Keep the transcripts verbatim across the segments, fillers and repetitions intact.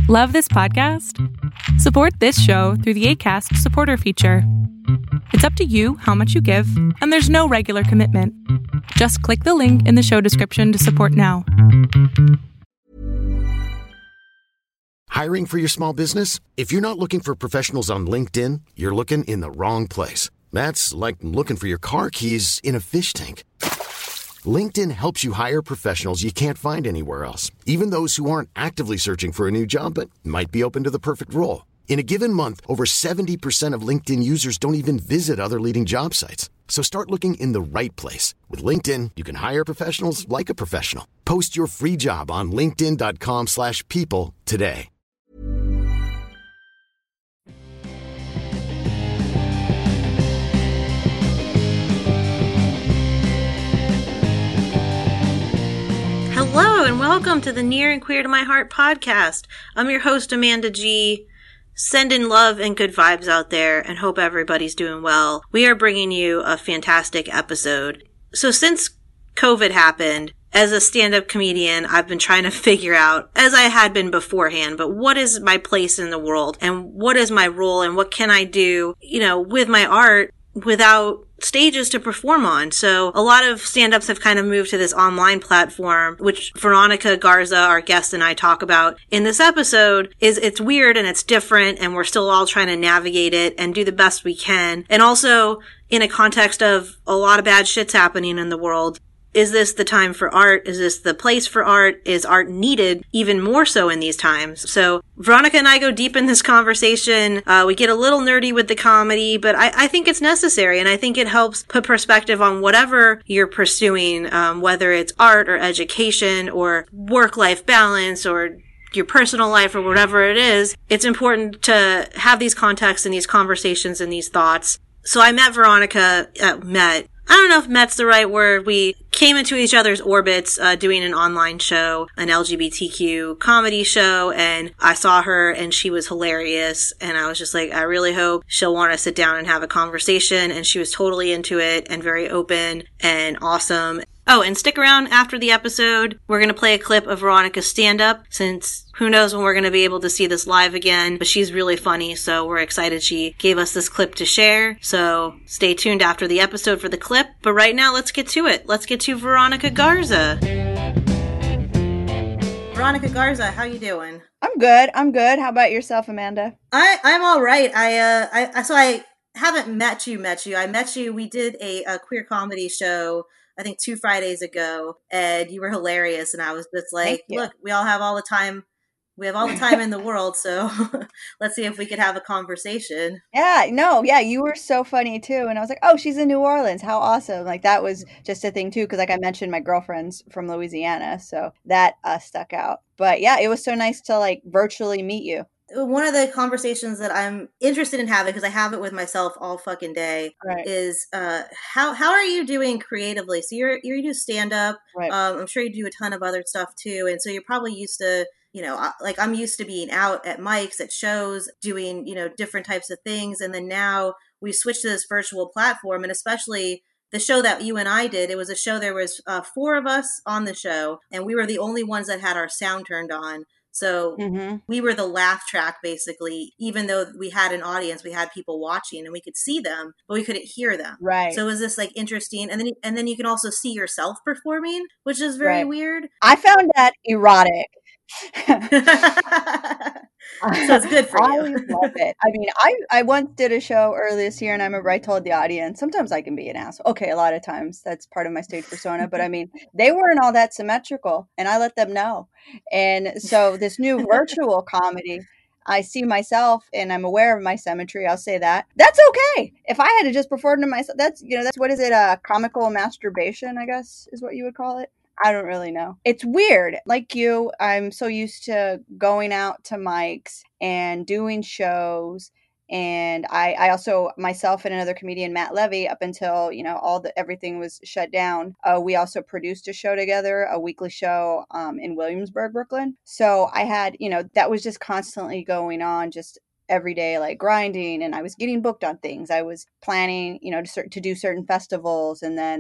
Love this podcast? Support this show through the Acast supporter feature. It's up to you how much you give, and there's no regular commitment. Just click the link in the show description to support now. Hiring for your small business? If you're not looking for professionals on LinkedIn, you're looking in the wrong place. That's like looking for your car keys in a fish tank. LinkedIn helps you hire professionals you can't find anywhere else, even those who aren't actively searching for a new job but might be open to the perfect role. In a given month, over seventy percent of LinkedIn users don't even visit other leading job sites. So start looking in the right place. With LinkedIn, you can hire professionals like a professional. Post your free job on linkedin.com slash people today. Hello and welcome to the Near and Queer to My Heart podcast. I'm your host, Amanda G. Sending love and good vibes out there and hope everybody's doing well. We are bringing you a fantastic episode. So since COVID happened, as a stand-up comedian, I've been trying to figure out, as I had been beforehand, but what is my place in the world and what is my role and what can I do, you know, with my art without stages to perform on. So a lot of stand-ups have kind of moved to this online platform, which Veronica Garza, our guest, and I talk about in this episode. Is it's weird and it's different and we're still all trying to navigate it and do the best we can. And also in a context of a lot of bad shit's happening in the world. Is this the time for art? Is this the place for art? Is art needed even more so in these times? So Veronica and I go deep in this conversation. Uh, we get a little nerdy with the comedy, but I, I think it's necessary. And I think it helps put perspective on whatever you're pursuing, um, whether it's art or education or work-life balance or your personal life or whatever it is. It's important to have these contexts and these conversations and these thoughts. So I met Veronica, uh, met I don't know if met's the right word. We came into each other's orbits uh, doing an online show, an L G B T Q comedy show, and I saw her and she was hilarious. And I was just like, I really hope she'll want to sit down and have a conversation. And she was totally into it and very open and awesome. Oh, and stick around after the episode. We're going to play a clip of Veronica's stand-up since who knows when we're going to be able to see this live again, but she's really funny, so we're excited she gave us this clip to share. So stay tuned after the episode for the clip. But right now, let's get to it. Let's get to Veronica Garza. Veronica Garza, how you doing? I'm good. I'm good. How about yourself, Amanda? I, I'm all right. I, uh, I, I, so I haven't met you, met you. I met you. We did a, a queer comedy show I think two Fridays ago, and you were hilarious. And I was just like, look, we all have all the time. We have all the time in the world. So let's see if we could have a conversation. Yeah, no, yeah, you were so funny too. And I was like, oh, she's in New Orleans. How awesome. Like that was just a thing too. Cause like I mentioned, my girlfriend's from Louisiana. So that uh, stuck out. But yeah, it was so nice to like virtually meet you. One of the conversations that I'm interested in having, because I have it with myself all fucking day, right. is uh, how how are you doing creatively? So you're you do stand up. Right. Um, I'm sure you do a ton of other stuff too, and so you're probably used to, you know, like I'm used to being out at mics, at shows, doing, you know, different types of things, and then now we switched to this virtual platform, and especially the show that you and I did. It was a show. There was uh, four of us on the show, and we were the only ones that had our sound turned on. So mm-hmm. we were the laugh track, basically, even though we had an audience, we had people watching and we could see them, but we couldn't hear them. Right. So it was this like interesting. And then, and then you can also see yourself performing, which is very right. weird. I found that erotic. So it's good for I you. I love it. I mean, I, I once did a show earlier this year and I remember I told the audience, sometimes I can be an asshole. Okay, a lot of times that's part of my stage persona, but I mean, they weren't all that symmetrical and I let them know. And so this new virtual comedy, I see myself and I'm aware of my symmetry. I'll say that. That's okay. If I had to just perform to myself, that's, you know, that's, what is it? Uh, comical masturbation, I guess is what you would call it. I don't really know. It's weird. Like you, I'm so used to going out to mics and doing shows. And I, I also, myself and another comedian, Matt Levy, up until, you know, all the, everything was shut down. Uh, we also produced a show together, a weekly show um, in Williamsburg, Brooklyn. So I had, you know, that was just constantly going on, just every day, like grinding. And I was getting booked on things. I was planning, you know, to, to do certain festivals. And then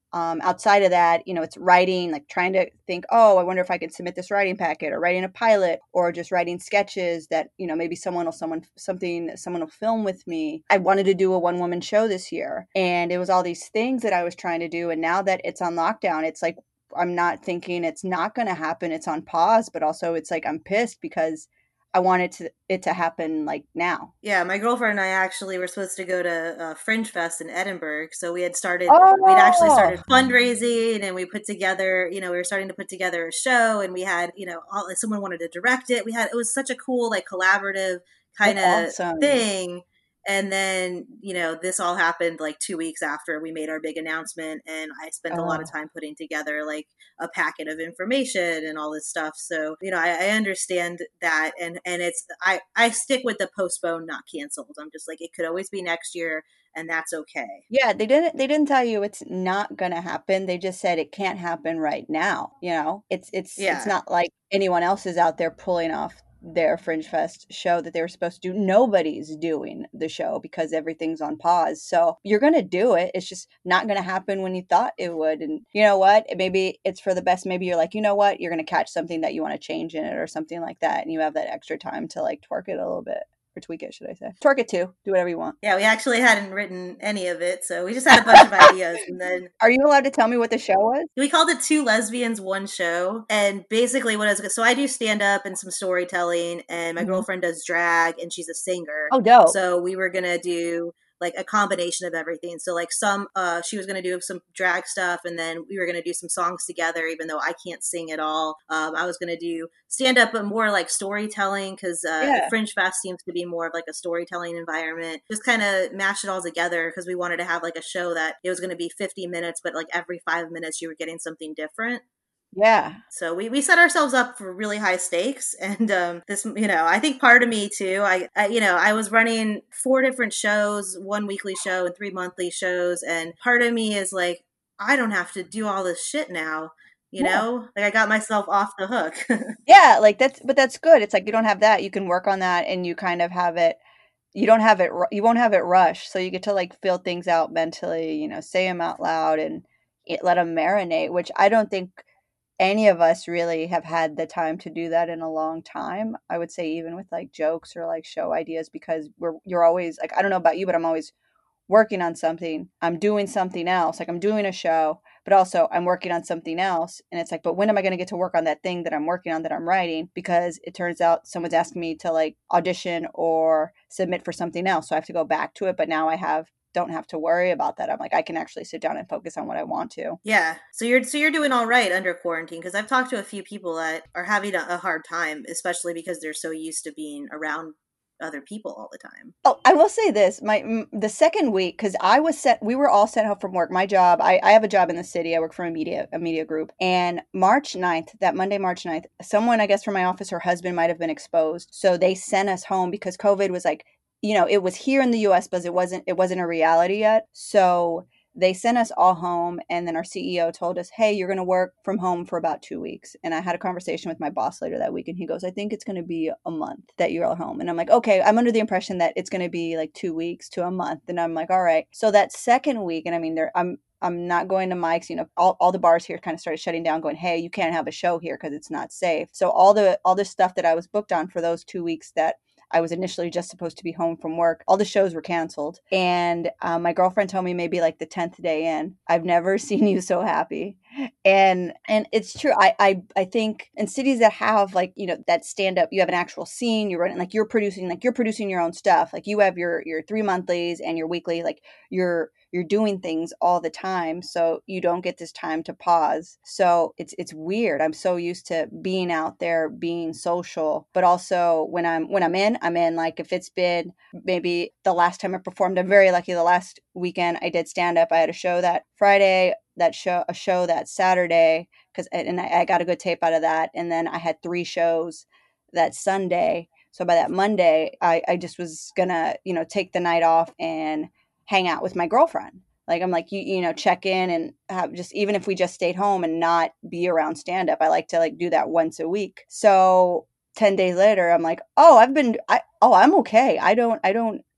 Um, outside of that, you know, it's writing, like trying to think, oh, I wonder if I could submit this writing packet, or writing a pilot, or just writing sketches that, you know, maybe someone will, someone, something, someone will film with me. I wanted to do a one woman show this year, and it was all these things that I was trying to do. And now that it's on lockdown, it's like, I'm not thinking it's not going to happen. It's on pause, but also it's like, I'm pissed because I wanted to, it to happen like now. Yeah, my girlfriend and I actually were supposed to go to uh, Fringe Fest in Edinburgh. So we had started, oh! we'd actually started fundraising, and we put together, you know, we were starting to put together a show, and we had, you know, all, someone wanted to direct it. We had, it was such a cool, like collaborative kind of awesome. thing. And then, you know, this all happened like two weeks after we made our big announcement. And I spent oh. a lot of time putting together like a packet of information and all this stuff. So, you know, I, I understand that. And, and it's, I, I stick with the postponed, not canceled. I'm just like, it could always be next year, and that's okay. Yeah. They didn't, they didn't tell you it's not going to happen. They just said it can't happen right now. You know, it's, it's, yeah. it's not like anyone else is out there pulling off their Fringe Fest show that they were supposed to do. Nobody's doing the show because everything's on pause. So you're going to do it. It's just not going to happen when you thought it would. And you know what? Maybe it's for the best. Maybe you're like, you know what? You're going to catch something that you want to change in it or something like that. And you have that extra time to like twerk it a little bit. Or tweak it, should I say. Twerk it too. Do whatever you want. Yeah, we actually hadn't written any of it, so we just had a bunch of ideas. And then, are you allowed to tell me what the show was? We called it Two Lesbians, One Show. And basically what I was, so I do stand-up and some storytelling, and my mm-hmm. girlfriend does drag, and she's a singer. Oh, dope. So we were going to do like a combination of everything. So like some, uh, she was going to do some drag stuff, and then we were going to do some songs together, even though I can't sing at all. Um, I was going to do stand up, but more like storytelling, because uh, yeah. the Fringe Fest seems to be more of like a storytelling environment. Just kind of mash it all together, because we wanted to have like a show that it was going to be fifty minutes, but like every five minutes you were getting something different. Yeah. So we, we set ourselves up for really high stakes. And um, this, you know, I think part of me too, I, I, you know, I was running four different shows, one weekly show and three monthly shows. And part of me is like, I don't have to do all this shit now. You yeah. know, like I got myself off the hook. Yeah. Like that's, but that's good. It's like, you don't have that. You can work on that, and you kind of have it. You don't have it. You won't have it rushed. So you get to like feel things out mentally, you know, say them out loud and it, let them marinate, which I don't think any of us really have had the time to do that in a long time. I would say even with like jokes or like show ideas, because we're, you're always like, I don't know about you, but I'm always working on something. I'm doing something else. Like I'm doing a show, but also I'm working on something else. And it's like, but when am I going to get to work on that thing that I'm working on, that I'm writing? Because it turns out someone's asking me to like audition or submit for something else. So I have to go back to it. But now I have don't have to worry about that. I'm like, I can actually sit down and focus on what I want to. Yeah. So you're, so you're doing all right under quarantine. Cause I've talked to a few people that are having a, a hard time, especially because they're so used to being around other people all the time. Oh, I will say this, my, the second week, cause I was sent, we were all sent home from work. My job, I, I have a job in the city. I work for a media, a media group, and March ninth, that Monday, March ninth, someone, I guess from my office, her husband might've been exposed. So they sent us home because COVID was like, you know, it was here in the U S, but it wasn't, it wasn't a reality yet. So they sent us all home, and then our C E O told us, hey, you're going to work from home for about two weeks. And I had a conversation with my boss later that week, and he goes, I think it's going to be a month that you're all home. And I'm like, okay, I'm under the impression that it's going to be like two weeks to a month. And I'm like, all right. So that second week, and I mean, there, I'm, I'm not going to Mike's, you know, all, all the bars here kind of started shutting down, going, hey, you can't have a show here because it's not safe. So all the, all the stuff that I was booked on for those two weeks that I was initially just supposed to be home from work, all the shows were canceled. And um, my girlfriend told me maybe like the tenth day in, I've never seen you so happy. And and it's true. I, I I think in cities that have like, you know, that stand up, you have an actual scene, you're running, like you're producing, like you're producing your own stuff. Like you have your your three monthlies and your weekly, like you're you're doing things all the time. So you don't get this time to pause. So it's it's weird. I'm so used to being out there, being social, but also when I'm when I'm in, I'm in. Like if it's been maybe the last time I performed, I'm very lucky. The last weekend I did stand up. I had a show that Friday, that show a show that Saturday, because and I, I got a good tape out of that. And then I had three shows that Sunday. So by that Monday, I, I just was gonna, you know, take the night off and hang out with my girlfriend. Like, I'm like, you, you know, check in and have just, even if we just stayed home and not be around stand up, I like to like do that once a week. So ten days later, I'm like, oh, I've been, I, oh, I'm okay. I don't, I don't,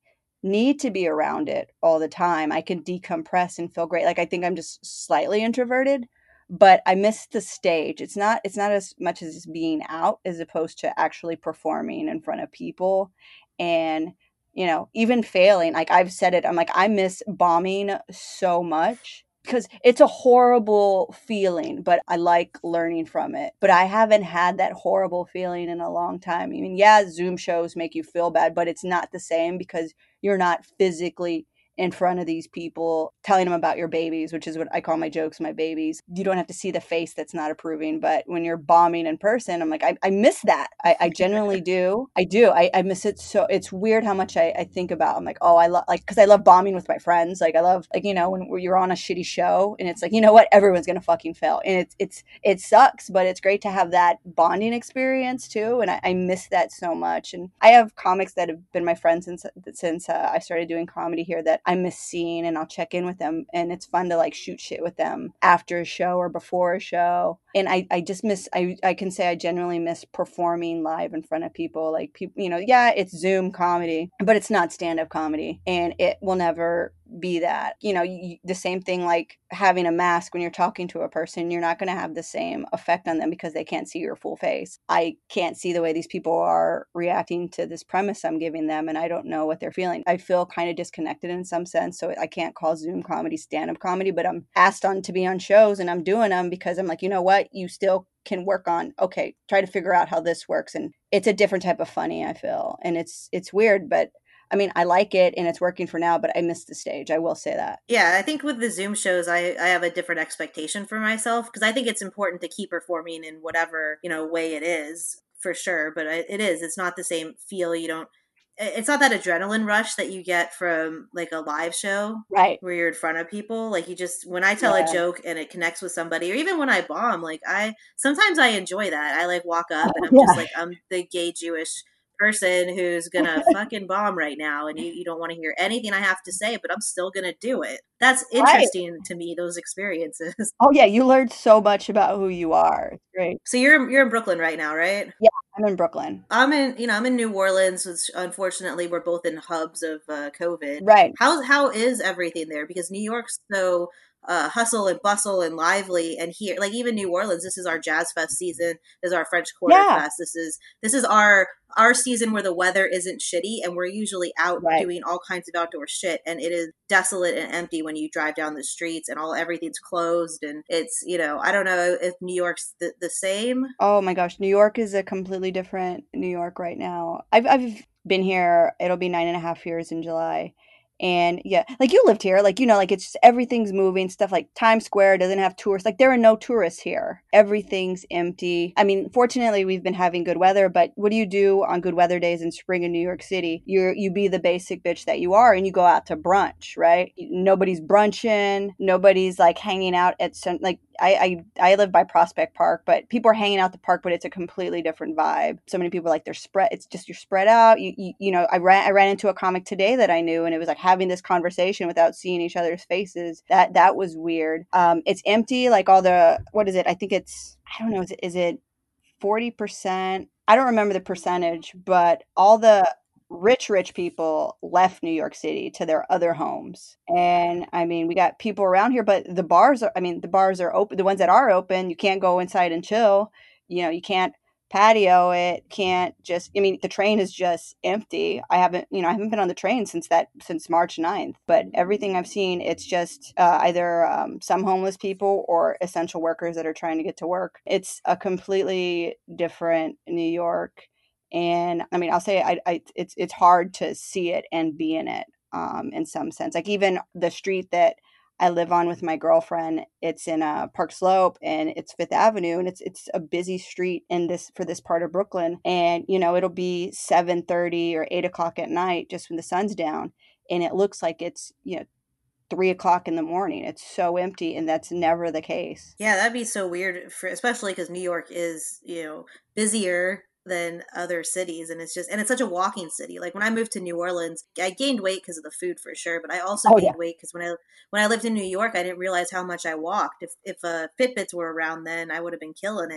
need to be around it all the time. I can decompress and feel great. Like I think I'm just slightly introverted, but I miss the stage. It's not it's not as much as being out as opposed to actually performing in front of people and you know, even failing. Like I've said it, I'm like I miss bombing so much because it's a horrible feeling, but I like learning from it. But I haven't had that horrible feeling in a long time. I mean, yeah, Zoom shows make you feel bad, but it's not the same because you're not physically in front of these people telling them about your babies, which is what I call my jokes, my babies. You don't have to see the face that's not approving. But when you're bombing in person, I'm like, I, I miss that. I, I genuinely do. I do. I, I miss it. So it's weird how much I, I think about. I'm like, oh, I love, like, because I love bombing with my friends. Like, I love, like, you know, when you're on a shitty show and it's like, you know what, everyone's going to fucking fail. And it's, it's, it sucks, but it's great to have that bonding experience too. And I, I miss that so much. And I have comics that have been my friends since, since uh, I started doing comedy here that I miss seeing, and I'll check in with them, and it's fun to like shoot shit with them after a show or before a show. And I, I just miss, I, I can say I genuinely miss performing live in front of people. Like people, you know, yeah, it's Zoom comedy, but it's not stand-up comedy, and it will never be that. You know, you, the same thing like having a mask when you're talking to a person, you're not going to have the same effect on them because they can't see your full face. I can't see the way these people are reacting to this premise I'm giving them, and I don't know what they're feeling. I feel kind of disconnected in some sense, so I can't call Zoom comedy stand-up comedy, but I'm asked on to be on shows and I'm doing them because I'm like, you know what, you still can work on, okay, try to figure out how this works. And it's a different type of funny, I feel. And it's it's weird, but I mean, I like it and it's working for now, but I miss the stage. I will say that. Yeah, I think with the Zoom shows, I, I have a different expectation for myself because I think it's important to keep performing in whatever, you know, way it is for sure. But it is, it's not the same feel. You don't, it's not that adrenaline rush that you get from like a live show, right? Where you're in front of people. Like you just, when I tell yeah. a joke and it connects with somebody, or even when I bomb, like I, sometimes I enjoy that. I like walk up and I'm yeah. just like, I'm the gay Jewish person who's gonna fucking bomb right now, and you, you don't want to hear anything I have to say, but I'm still gonna do it. That's interesting right. to me, those experiences. Oh yeah, you learned so much about who you are. It's great. So you're you're in Brooklyn right now, right? Yeah, I'm in Brooklyn. I'm in, you know, I'm in New Orleans, which unfortunately we're both in hubs of uh, COVID. Right. How how is everything there? Because New York's so uh, hustle and bustle and lively, and here, like even New Orleans, this is our Jazz Fest season. This is our French Quarter yeah. Fest. This is this is our our season where the weather isn't shitty, and we're usually out right. doing all kinds of outdoor shit, and it is desolate and empty when you drive down the streets, and all everything's closed, and it's, you know, I don't know if New York's the, the same. Oh my gosh, New York is a completely different New York right now. I've I've been here. It'll be nine and a half years in July. And yeah, like you lived here, like, you know, like it's just everything's moving, stuff like Times Square doesn't have tourists. Like there are no tourists here. Everything's empty. I mean, fortunately, we've been having good weather, but what do you do on good weather days in spring in New York City? You're, you be the basic bitch that you are and you go out to brunch, right? Nobody's brunching. Nobody's like hanging out at some, like, I, I I live by Prospect Park, but people are hanging out at the park, but it's a completely different vibe. So many people like they're spread. It's just you're spread out. You you, you know, I ran I ran into a comic today that I knew, and it was like having this conversation without seeing each other's faces. That that was weird. Um, it's empty. Like all the what is it? I think it's I don't know. Is it is it forty percent? I don't remember the percentage, but all the rich, rich people left New York City to their other homes. And I mean, we got people around here, but the bars are, I mean, the bars are open. The ones that are open, you can't go inside and chill. You know, you can't patio it, can't just, I mean, the train is just empty. I haven't, you know, I haven't been on the train since that, since March ninth, but everything I've seen, it's just uh, either um, some homeless people or essential workers that are trying to get to work. It's a completely different New York. And I mean, I'll say I, I, it's it's hard to see it and be in it um, in some sense. Like even the street that I live on with my girlfriend, it's in uh, Park Slope and it's Fifth Avenue, and it's it's a busy street in this for this part of Brooklyn. And you know, it'll be seven thirty or eight o'clock at night just when the sun's down, and it looks like it's, you know, three o'clock in the morning. It's so empty, and that's never the case. Yeah, that'd be so weird, for especially because New York is, you know, busier than other cities, and it's just, and it's such a walking city. Like when I moved to New Orleans, I gained weight because of the food for sure, but I also oh, gained yeah. weight because when I when I lived in New York, I didn't realize how much I walked. If if uh, Fitbits were around then, I would have been killing it.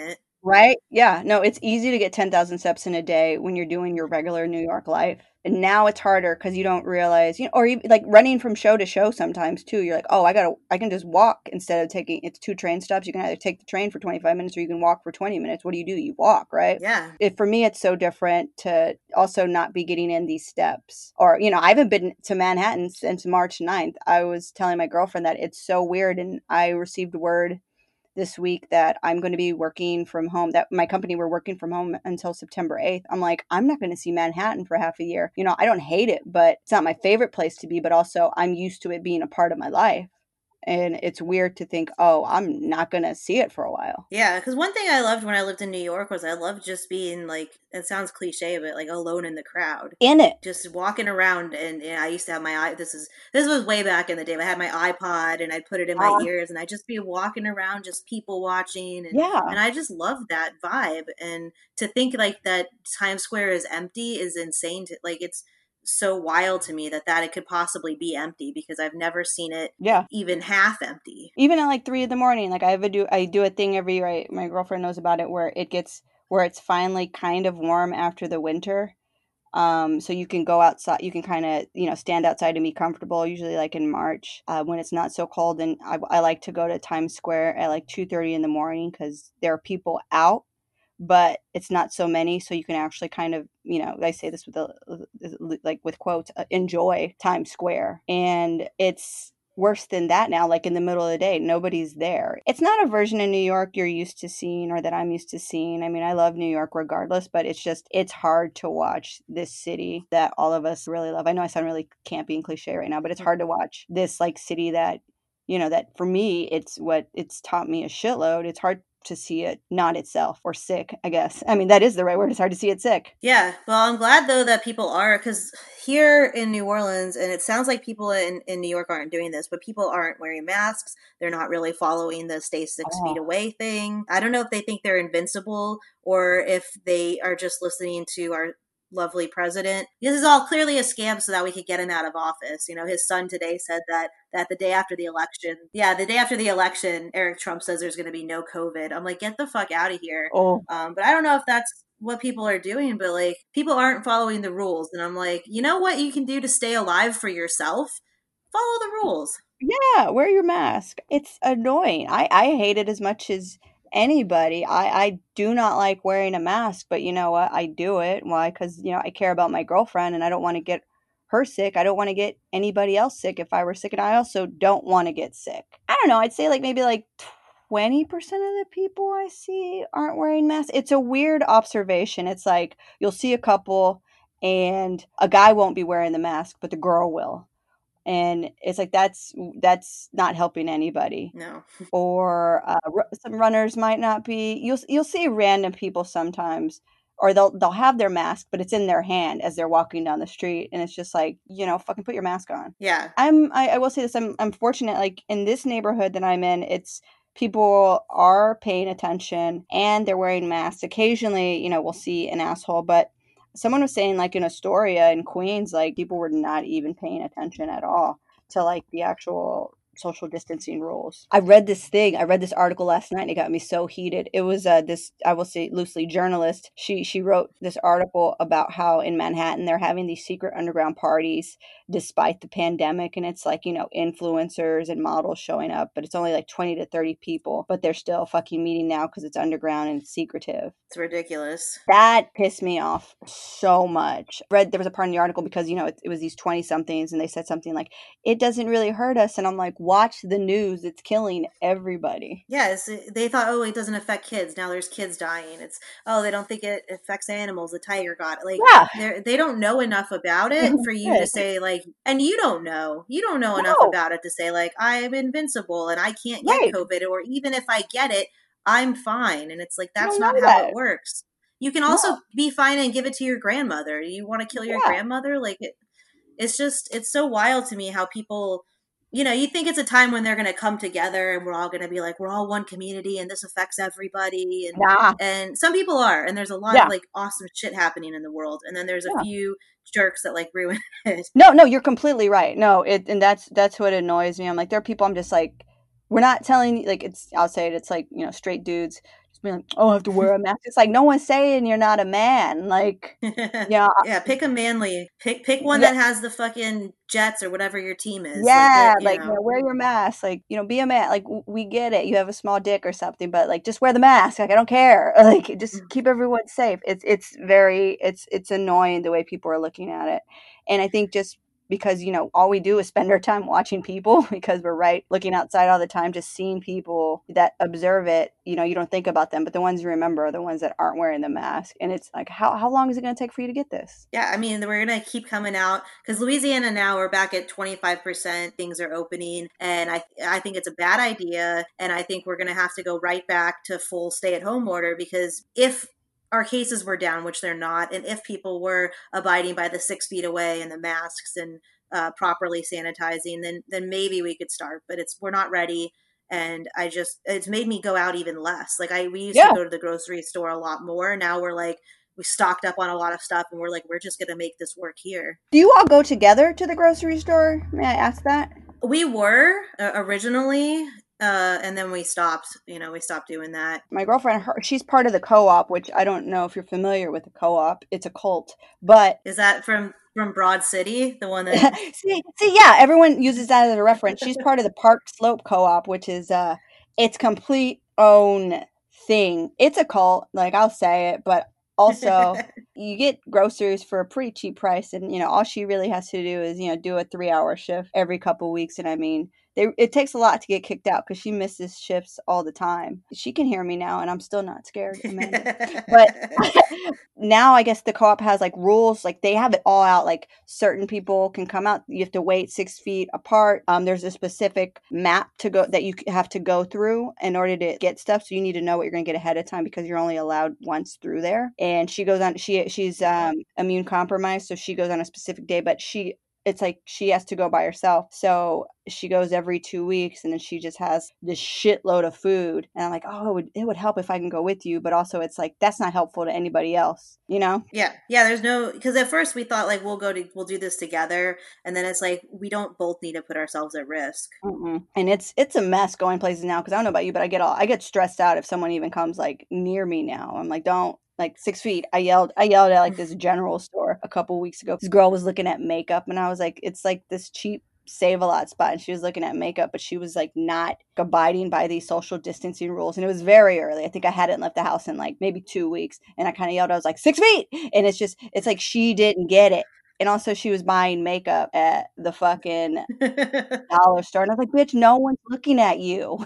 Right? Yeah. No, it's easy to get ten thousand steps in a day when you're doing your regular New York life. And now it's harder because you don't realize, you know, or even like running from show to show sometimes too. You're like, oh, I gotta, I can just walk instead of taking, it's two train stops. You can either take the train for twenty-five minutes or you can walk for twenty minutes. What do you do? You walk, right? Yeah. It, for me, it's so different to also not be getting in these steps. Or, you know, I haven't been to Manhattan since March ninth. I was telling my girlfriend that it's so weird. And I received word this week that I'm going to be working from home, that my company we're working from home until September eighth. I'm like, I'm not going to see Manhattan for half a year. You know, I don't hate it, but it's not my favorite place to be, but also I'm used to it being a part of my life. And it's weird to think, oh, I'm not going to see it for a while. Yeah, because one thing I loved when I lived in New York was I loved just being, like, it sounds cliche, but, like, alone in the crowd. In it. Just walking around, and, and I used to have my, i this is, this was way back in the day, but I had my iPod, and I'd put it in my Uh, ears, and I'd just be walking around, just people watching, and, Yeah. and I just loved that vibe, and to think, like, that Times Square is empty is insane, to, like, it's so wild to me that that it could possibly be empty because I've never seen it Yeah. even half empty. Even at like three in the morning, like I have a do, I do a thing every year. I, my girlfriend knows about it where it gets, where it's finally kind of warm after the winter. Um, so you can go outside, you can kind of, you know, stand outside and be comfortable, usually like in March, uh, when it's not so cold. And I, I like to go to Times Square at like two thirty in the morning because there are people out, but it's not so many. So you can actually kind of, you know, I say this with a, like with quotes, uh, enjoy Times Square. And it's worse than that now, like in the middle of the day, nobody's there. It's not a version of New York you're used to seeing or that I'm used to seeing. I mean, I love New York regardless, but it's just, it's hard to watch this city that all of us really love. I know I sound really campy and cliche right now, but it's hard to watch this like city that, you know, that for me, it's what it's taught me a shitload. It's hard to see it not itself or sick, I guess. I mean, that is the right word. It's hard to see it sick. Yeah. Well, I'm glad though that people are, because here in New Orleans, and it sounds like people in, in New York aren't doing this, but people aren't wearing masks. They're not really following the stay six Oh. feet away thing. I don't know if they think they're invincible or if they are just listening to our lovely president. This is all clearly a scam so that we could get him out of office. You know, his son today said that that the day after the election, yeah, the day after the election, Eric Trump says there's going to be no COVID. I'm like, get the fuck out of here. Oh. Um, but I don't know if that's what people are doing, but like people aren't following the rules. And I'm like, you know what you can do to stay alive for yourself? Follow the rules. Yeah, wear your mask. It's annoying. I, I hate it as much as anybody. I, I do not like wearing a mask, but you know what? I do it. Why? Because, you know, I care about my girlfriend and I don't want to get her sick. I don't want to get anybody else sick if I were sick. And I also don't want to get sick. I don't know. I'd say like maybe like twenty percent of the people I see aren't wearing masks. It's a weird observation. It's like you'll see a couple and a guy won't be wearing the mask, but the girl will. And it's like that's that's not helping anybody. No. Or uh, r- some runners might not be. You'll you'll see random people sometimes, or they'll they'll have their mask, but it's in their hand as they're walking down the street, and it's just like, you know, fucking put your mask on. Yeah. I'm I, I will say this. I'm I'm fortunate. Like in this neighborhood that I'm in, it's people are paying attention and they're wearing masks. Occasionally, you know, we'll see an asshole, but someone was saying like in Astoria in Queens, like people were not even paying attention at all to like the actual social distancing rules. I read this thing. I read this article last night and it got me so heated. It was uh, this, I will say loosely, journalist. She she wrote this article about how in Manhattan they're having these secret underground parties despite the pandemic. And it's like, you know, influencers and models showing up, but it's only like twenty to thirty people, but they're still fucking meeting now because it's underground and it's secretive. It's ridiculous. That pissed me off so much. I read there was a part in the article because, you know, it, it was these twenty somethings and they said something like, it doesn't really hurt us. And I'm like, watch the news. It's killing everybody. Yes, they thought, oh, it doesn't affect kids. Now there's kids dying. It's, oh, they don't think it affects animals. The tiger got it. Like, Yeah. they're, they don't know enough about it for you to say, like, and you don't know. You don't know enough No. about it to say, like, I'm invincible and I can't get Right. COVID. Or even if I get it, I'm fine. And it's like, that's don't not know how that. it works. You can also No. be fine and give it to your grandmother. You want to kill your Yeah. grandmother? Like, it, it's just, it's so wild to me how people, you know, you think it's a time when they're going to come together and we're all going to be like, we're all one community and this affects everybody. And Nah. and some people are, and there's a lot Yeah. of like awesome shit happening in the world. And then there's a Yeah. few jerks that like ruin it. No, no, you're completely right. No, it and that's that's what annoys me. I'm like, there are people I'm just like, we're not telling like it's I'll say it, it's like, you know, straight dudes just being like, oh, I have to wear a mask. It's like, no one's saying you're not a man. Like, yeah. Yeah, pick a manly. Pick pick one Yeah. that has the fucking Jets or whatever your team is. Yeah, Like, get, you like, know. you know, wear your mask. Like, you know, be a man. Like, w- we get it. You have a small dick or something, but like, just wear the mask. Like, I don't care. Like, just keep everyone safe. It's it's very it's it's annoying the way people are looking at it, and I think just because you know all we do is spend our time watching people because we're right looking outside all the time, just seeing people that observe it. You know, you don't think about them, but the ones you remember are the ones that aren't wearing the mask, and it's like, how how long is it going to take for you to get this? Yeah, I mean, we're going to keep coming out because Louisiana now we're back at twenty-five percent. Things are opening. And I, I think it's a bad idea. And I think we're going to have to go right back to full stay at home order because if our cases were down, which they're not, and if people were abiding by the six feet away and the masks and uh, properly sanitizing, then then maybe we could start. But it's we're not ready. And I just it's made me go out even less. Like I we used Yeah. to go to the grocery store a lot more. Now we're like, we stocked up on a lot of stuff and we're like, we're just going to make this work here. Do you all go together to the grocery store? May I ask that? We were uh, originally, uh, and then we stopped, you know, we stopped doing that. My girlfriend, her, she's part of the co-op, which I don't know if you're familiar with the co-op. It's a cult, but Is that from, from Broad City? The one that, see, see, yeah, everyone uses that as a reference. She's part of the Park Slope Co-op, which is uh, its complete own thing. It's a cult, like I'll say it, but also you get groceries for a pretty cheap price, and you know all she really has to do is you know do a three-hour shift every couple weeks, and I mean. They, it takes a lot to get kicked out because she misses shifts all the time. She can hear me now, and I'm still not scared, Amanda. But now I guess the co-op has like rules, like they have it all out. Like certain people can come out. You have to wait six feet apart. Um, there's a specific map to go that you have to go through in order to get stuff. So you need to know what you're going to get ahead of time because you're only allowed once through there. And she goes on. She she's um, immune compromised, so she goes on a specific day. But she. It's like she has to go by herself. So she goes every two weeks and then she just has this shitload of food. And I'm like, oh, it would, it would help if I can go with you. But also it's like, that's not helpful to anybody else, you know? Yeah. Yeah. There's no, because at first we thought like, we'll go to, we'll do this together. And then it's like, we don't both need to put ourselves at risk. Mm-mm. And it's, it's a mess going places now. Cause I don't know about you, but I get all, I get stressed out if someone even comes like near me now. I'm like, don't. Like six feet. I yelled, I yelled at like this general store a couple weeks ago. This girl was looking at makeup and I was like, it's like this cheap Save-A-Lot spot. And she was looking at makeup, but she was like not abiding by these social distancing rules. And it was very early. I think I hadn't left the house in like maybe two weeks. And I kind of yelled, I was like, six feet. And it's just, it's like she didn't get it. And also she was buying makeup at the fucking dollar store. And I was like, bitch, no one's looking at you.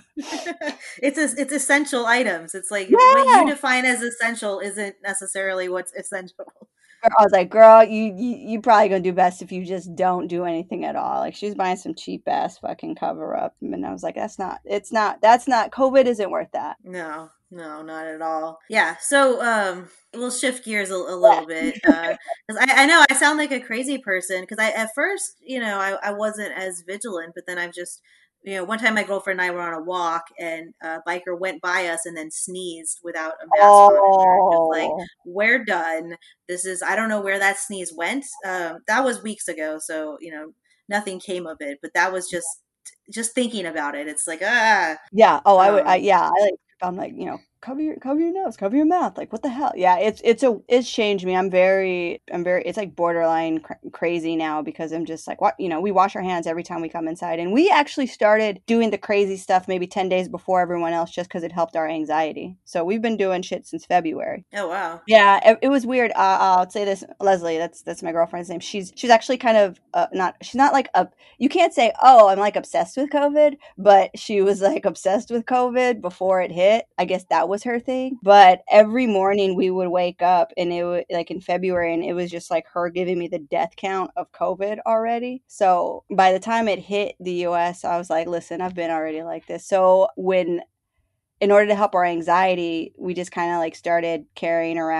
it's a, it's essential items. It's like Yeah. what you define as essential isn't necessarily what's essential. I was like, girl, you, you you probably gonna do best if you just don't do anything at all. Like she was buying some cheap ass fucking cover up. And I was like, that's not, it's not, that's not, COVID isn't worth that. No, no, not at all. Yeah. So, um, we'll shift gears a, a little bit. Uh, cause I, I know I sound like a crazy person because I, at first, you know, I, I wasn't as vigilant, but then I've just, you know, one time my girlfriend and I were on a walk and a biker went by us and then sneezed without a mask oh. on. Just like, we're done. This is, I don't know where that sneeze went. Um, that was weeks ago. So, you know, nothing came of it, but that was just, just thinking about it. It's like, ah. Yeah. Oh, um, I would, I, yeah. I like, I'm like, you know, cover your, cover your nose, cover your mouth. Like, what the hell? Yeah. It's, it's a, it's changed me. I'm very, I'm very, it's like borderline cr- crazy now because I'm just like, what, you know, we wash our hands every time we come inside. And we actually started doing the crazy stuff maybe ten days before everyone else just because it helped our anxiety. So we've been doing shit since February. Oh, wow. Yeah. It, it was weird. Uh, I'll say this, Leslie, that's, that's my girlfriend's name. She's, she's actually kind of uh, not, she's not like a, you can't say, oh, I'm like obsessed with COVID, but she was like obsessed with COVID before it hit. I guess that was her thing. But every morning we would wake up and it would like in February and it was just like her giving me the death count of COVID already. So by the time it hit the U S, I was like, listen, I've been already like this. So when in order to help our anxiety, we just kind of like started carrying around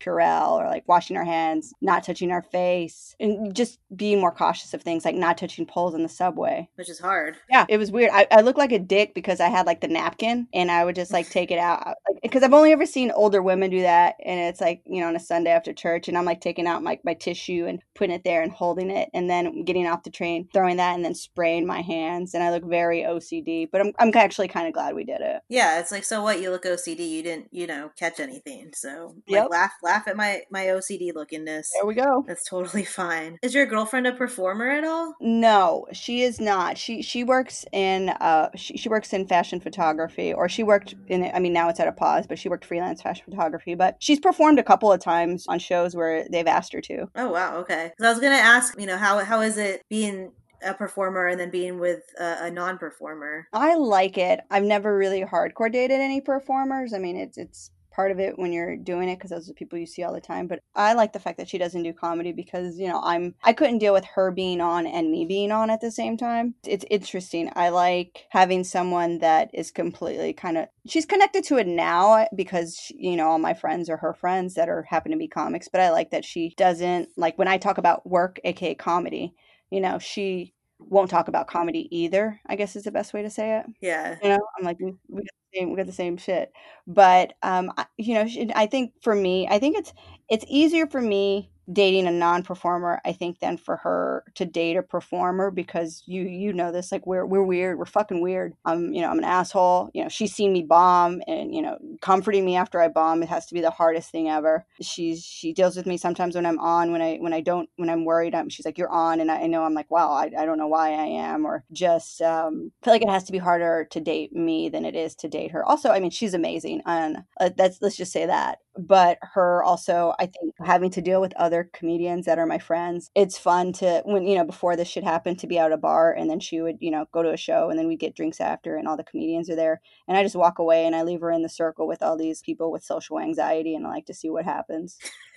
Purell, or like washing our hands, not touching our face, and just being more cautious of things like not touching poles in the subway. Which is hard. Yeah, it was weird. I, I looked like a dick because I had like the napkin and I would just like take it out. Because I've only ever seen older women do that. And it's like, you know, on a Sunday after church, and I'm like taking out my, my tissue and putting it there and holding it, and then getting off the train, throwing that, and then spraying my hands. And I look very O C D, but I'm, I'm actually kind of glad we did it. Yeah, it's like, so what? You look O C D. You didn't, you know, catch anything. So like, Yep. laugh, laugh at my, my O C D lookingness. There we go. That's totally fine. Is your girlfriend a performer at all? No, she is not. She she works in uh she, she works in fashion photography, or she worked in I mean now it's at a pause, but she worked freelance fashion photography. But she's performed a couple of times on shows where they've asked her to. Oh wow, okay. So I was gonna ask, you know, how how is it being a performer and then being with a, a non-performer? I like it. I've never really hardcore dated any performers. I mean, it's it's part of it when you're doing it because those are people you see all the time. But I like the fact that she doesn't do comedy because, you know, I'm I couldn't deal with her being on and me being on at the same time. It's interesting. I like having someone that is completely kind of, she's connected to it now because, she, you know, all my friends are her friends that are happen to be comics. But I like that she doesn't, like when I talk about work, aka comedy, you know, she won't talk about comedy either, I guess is the best way to say it. Yeah. You know, I'm like, we, we got the same, we got the same shit. But, um, I, you know, she, I think for me, I think it's, it's easier for me dating a non-performer, I think, than for her to date a performer because you, you know this, like we're, we're weird. We're fucking weird. Um, you know, I'm an asshole. You know, she's seen me bomb and, you know, comforting me after I bomb. It has to be the hardest thing ever. She's, she deals with me sometimes when I'm on, when I, when I don't, when I'm worried, I'm, she's like, you're on. And I, I know I'm like, wow, I, I don't know why I am, or just, um, feel like it has to be harder to date me than it is to date her. Also, I mean, she's amazing. And uh, that's, let's just say that. But her also, I think, having to deal with other comedians that are my friends, it's fun to, when, you know, before this shit happened, to be at a bar and then she would, you know, go to a show and then we'd get drinks after and all the comedians are there. And I just walk away and I leave her in the circle with all these people with social anxiety and I like to see what happens.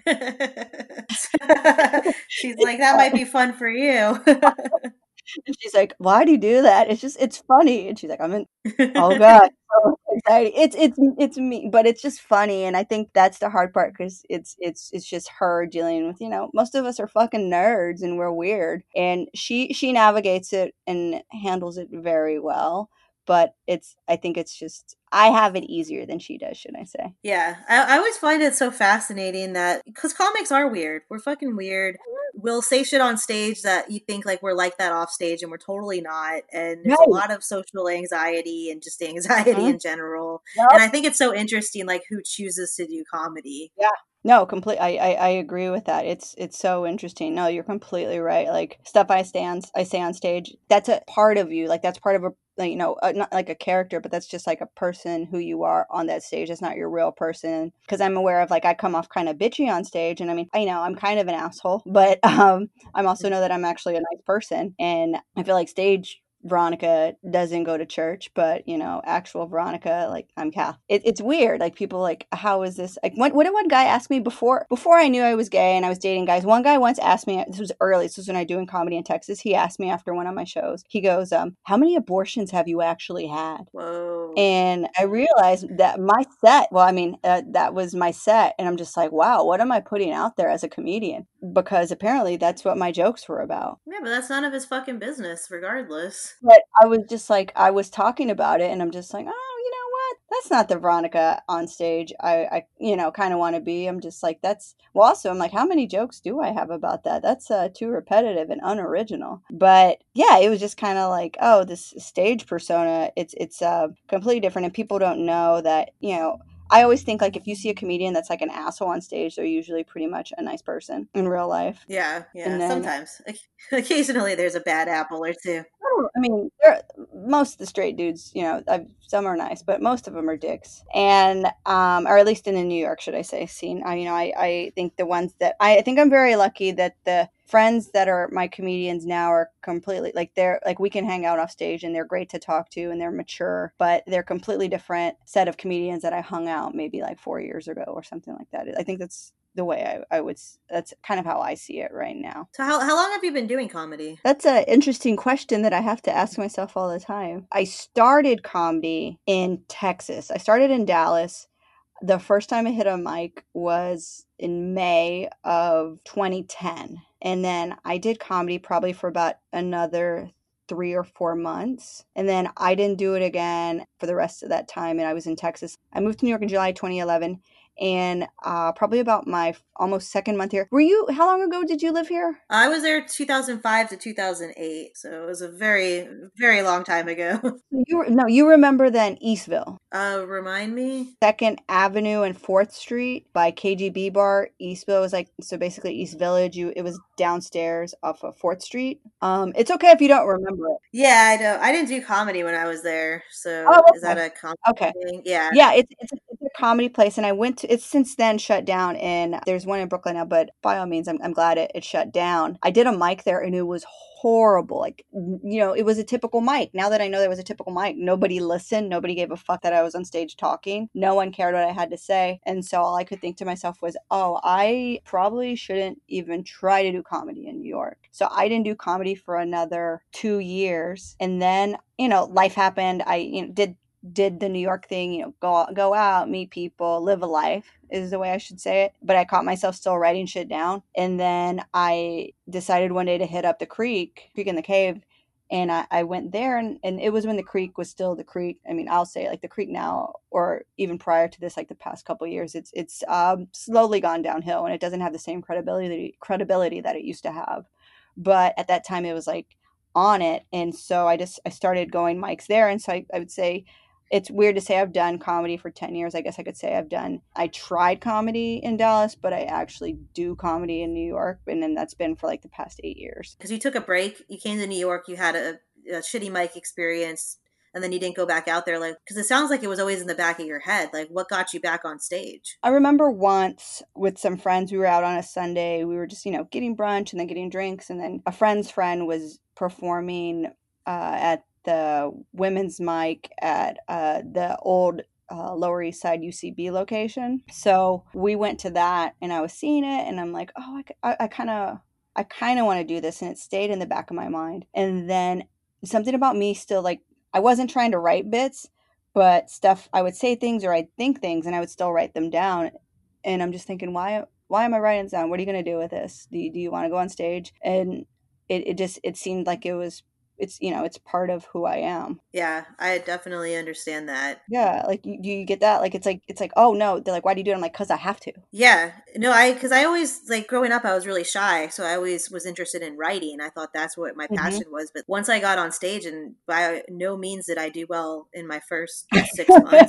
She's like, that might be fun for you. And she's like, why do you do that? It's just, it's funny. And she's like, I'm in, oh God, so anxiety. It's, it's, it's me, but it's just funny. And I think that's the hard part because it's, it's, it's just her dealing with, you know, most of us are fucking nerds and we're weird. And she, she navigates it and handles it very well. But it's, I think it's just, I have it easier than she does, should I say. Yeah. I, I always find it so fascinating that, because comics are weird. We're fucking weird. We'll say shit on stage that you think like we're like that off stage and we're totally not. And there's Right. a lot of social anxiety and just anxiety Mhm. in general. Yep. And I think it's so interesting, like who chooses to do comedy. Yeah. No, complete. I, I I agree with that. It's it's so interesting. No, you're completely right. Like stuff I stand I say on stage, that's a part of you. Like that's part of a, like, you know, uh, not like a character, but that's just like a person who you are on that stage. It's not your real person. Because I'm aware of, like, I come off kind of bitchy on stage, and I mean, I know I'm kind of an asshole, but um, I'm also know that I'm actually a nice person, and I feel like stage Veronica doesn't go to church, but, you know, actual Veronica, like, I'm Catholic. It, it's weird. Like, people like, how is this? Like, what, what did one guy ask me before, before I knew I was gay and I was dating guys? One guy once asked me, this was early, this was when I was doing comedy in Texas. He asked me after one of my shows, he goes, um, how many abortions have you actually had? Whoa. And I realized that my set, well, I mean, uh, that was my set. And I'm just like, wow, what am I putting out there as a comedian? Because apparently that's what my jokes were about. Yeah, but that's none of his fucking business, regardless. But I was just like, I was talking about it and I'm just like, oh, you know what? That's not the Veronica on stage I, I you know, kind of want to be. I'm just like, that's, well, also, I'm like, how many jokes do I have about that? That's uh, too repetitive and unoriginal. But yeah, it was just kind of like, oh, this stage persona, it's, it's uh, completely different. And people don't know that, you know, I always think, like, if you see a comedian that's like an asshole on stage, they're usually pretty much a nice person in real life. Yeah, yeah. And then- Sometimes. Occasionally there's a bad apple or two. I mean, they're, most of the straight dudes, you know, I've, some are nice, but most of them are dicks. And, um, or at least in the New York, should I say, scene. I, you know, I, I think the ones that, I, I think I'm very lucky that the friends that are my comedians now are completely, like, they're, like, we can hang out off stage and they're great to talk to and they're mature, but they're completely different set of comedians that I hung out maybe like four years ago or something like that. I think that's the way I, I would, that's kind of how I see it right now. So how, how long have you been doing comedy? That's an interesting question that I have to ask myself all the time. I started comedy in Texas. I started in Dallas. The first time I hit a mic was in May of twenty ten. And then I did comedy probably for about another three or four months. And then I didn't do it again for the rest of that time. And I was in Texas. I moved to New York in July twenty eleven. And uh, probably about my almost second month here. Were you, how long ago did you live here? I was there two thousand five to two thousand eight. So it was a very, very long time ago. You were, no, you remember then Eastville. Uh, remind me? Second Avenue and fourth Street by K G B Bar. Eastville was like, so basically East Village. You, it was downstairs off of fourth Street. Um, it's okay if you don't remember it. Yeah, I know. I didn't do comedy when I was there. So Oh, is that okay. a comedy Okay. thing? Yeah. Yeah, it's, it's, a, it's a comedy place. And I went to, it's since then shut down. And there's one in Brooklyn now, but by all means, I'm, I'm glad it, it shut down. I did a mic there and it was horrible. Like, you know, it was a typical mic. Now that I know there was a typical mic, nobody listened. Nobody gave a fuck that I was on stage talking. No one cared what I had to say. And so all I could think to myself was, oh, I probably shouldn't even try to do comedy in New York. So I didn't do comedy for another two years. And then, you know, life happened. I you know, did did the New York thing, you know, go go out, meet people, live a life is the way I should say it. But I caught myself still writing shit down. And then I decided one day to hit up the creek, creek in the cave. And I, I went there and, and it was when the creek was still the creek. I mean, I'll say like the creek now, or even prior to this, like the past couple of years, it's it's um, slowly gone downhill and it doesn't have the same credibility credibility that it used to have. But at that time it was like on it. And so I just, I started going mics there. And so I, I would say, it's weird to say I've done comedy for ten years. I guess I could say I've done, I tried comedy in Dallas, but I actually do comedy in New York. And then that's been for like the past eight years. Because you took a break, you came to New York, you had a, a shitty mic experience, and then you didn't go back out there. Like, because it sounds like it was always in the back of your head. Like, what got you back on stage? I remember once with some friends, we were out on a Sunday. We were just, you know, getting brunch and then getting drinks. And then a friend's friend was performing uh, at the women's mic at uh, the old uh, Lower East Side U C B location. So we went to that and I was seeing it and I'm like, oh, I kind of, I kind of want to do this. And it stayed in the back of my mind. And then something about me still, like, I wasn't trying to write bits, but stuff, I would say things or I'd think things and I would still write them down. And I'm just thinking, why, why am I writing this down? What are you going to do with this? Do you, do you want to go on stage? And it, it just, it seemed like it was, it's, you know, it's part of who I am. Yeah, I definitely understand that. Yeah. Like, you, you get that? Like, it's like, it's like, oh no, they're like, why do you do it? I'm like, cause I have to. Yeah. No, I, cause I always, like, growing up, I was really shy. So I always was interested in writing. I thought that's what my passion mm-hmm. was. But once I got on stage, and by no means did I do well in my first six months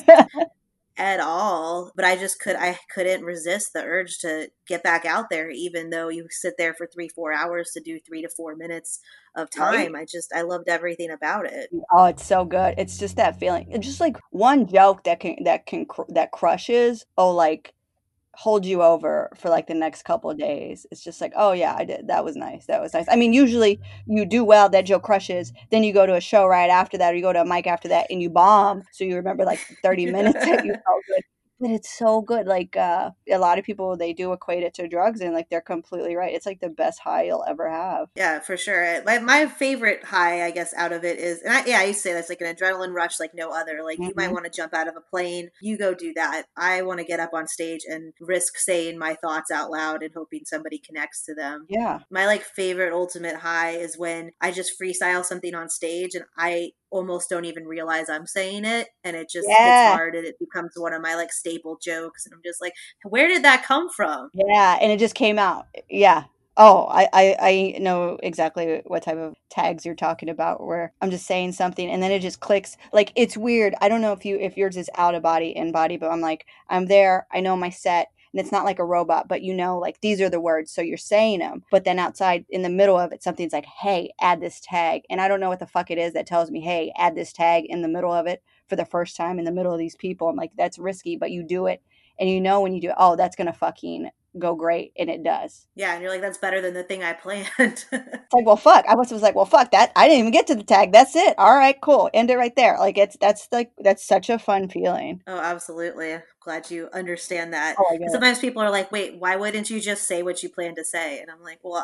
at all, but I just could, I couldn't resist the urge to get back out there, even though you sit there for three, four hours to do three to four minutes of time. Right. I just, I loved everything about it. Oh, it's so good. It's just that feeling. It's just like one joke that can, that can, that crushes. Oh, like hold you over for like the next couple of days. It's just like, oh yeah, I did. That was nice. That was nice. I mean, usually you do well, that joke crushes. Then you go to a show right after that, or you go to a mic after that and you bomb. So you remember like thirty minutes that you felt good. But it's so good. Like uh, a lot of people, they do equate it to drugs and like they're completely right. It's like the best high you'll ever have. Yeah, for sure. My, my favorite high, I guess, out of it is, and I, yeah, I used to say that's like an adrenaline rush like no other. Like mm-hmm. you might want to jump out of a plane. You go do that. I want to get up on stage and risk saying my thoughts out loud and hoping somebody connects to them. Yeah. My like favorite ultimate high is when I just freestyle something on stage and I almost don't even realize I'm saying it, and it just yeah. hits hard and it becomes one of my like staple jokes, and I'm just like, where did that come from? Yeah, and it just came out. Yeah. Oh, I, I, I know exactly what type of tags you're talking about, where I'm just saying something and then it just clicks. Like, it's weird. I don't know if you if yours is out of body, in body, but I'm like, I'm there, I know my set. And it's not like a robot, but you know, like these are the words. So you're saying them. But then outside in the middle of it, something's like, hey, add this tag. And I don't know what the fuck it is that tells me, hey, add this tag in the middle of it for the first time in the middle of these people. I'm like, that's risky, but you do it. And you know when you do it, oh, that's going to fucking go great. And it does. Yeah. And you're like, that's better than the thing I planned. It's like, well, fuck. I was, was like, well, fuck that. I didn't even get to the tag. That's it. All right, cool. End it right there. Like it's, that's like, that's such a fun feeling. Oh, absolutely. Glad you understand that. Oh, sometimes people are like, wait, why wouldn't you just say what you plan to say? And I'm like, well,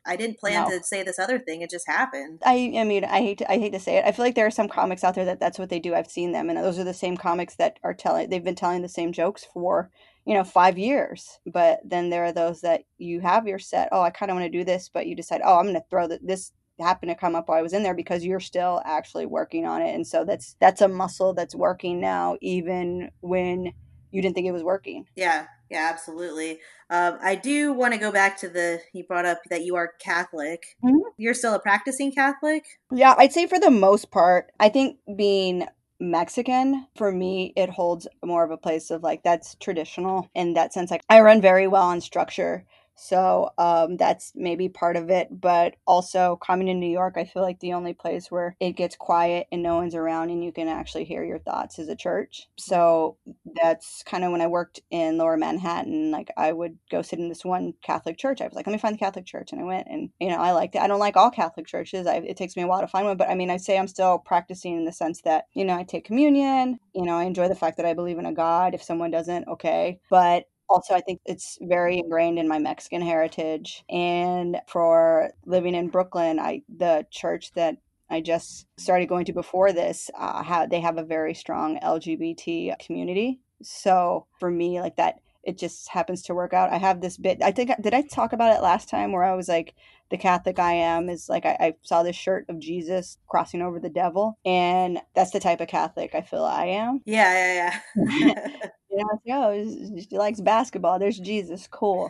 I didn't plan No. to say this other thing. It just happened. I, I mean, I hate to, I hate to say it. I feel like there are some comics out there that that's what they do. I've seen them, and those are the same comics that are telling. They've been telling the same jokes for, you know, five years. But then there are those that you have your set. Oh, I kind of want to do this, but you decide, oh, I'm going to throw the, this. Happened to come up while I was in there because you're still actually working on it, and so that's that's a muscle that's working now, even when you didn't think it was working. Yeah, yeah, absolutely. Um, I do want to go back to the, you brought up that you are Catholic. Mm-hmm. You're still a practicing Catholic? Yeah, I'd say for the most part. I think being Mexican, for me, it holds more of a place of like, that's traditional in that sense. Like, I run very well on structure. So um, that's maybe part of it. But also coming to New York, I feel like the only place where it gets quiet and no one's around and you can actually hear your thoughts is a church. So that's kind of when I worked in Lower Manhattan, like I would go sit in this one Catholic church. I was like, let me find the Catholic church. And I went and, you know, I liked it. I don't like all Catholic churches. I, it takes me a while to find one. But I mean, I say I'm still practicing in the sense that, you know, I take communion. You know, I enjoy the fact that I believe in a God. If someone doesn't, okay. But also, I think it's very ingrained in my Mexican heritage. And for living in Brooklyn, I the church that I just started going to before this, uh, how they have a very strong L G B T community. So for me, like that, it just happens to work out. I have this bit. I think did I talk about it last time where I was like, the Catholic I am is like I, I saw this shirt of Jesus crossing over the devil, and that's the type of Catholic I feel I am. Yeah, yeah, yeah. You know, it's like, oh, she likes basketball. There's Jesus. Cool.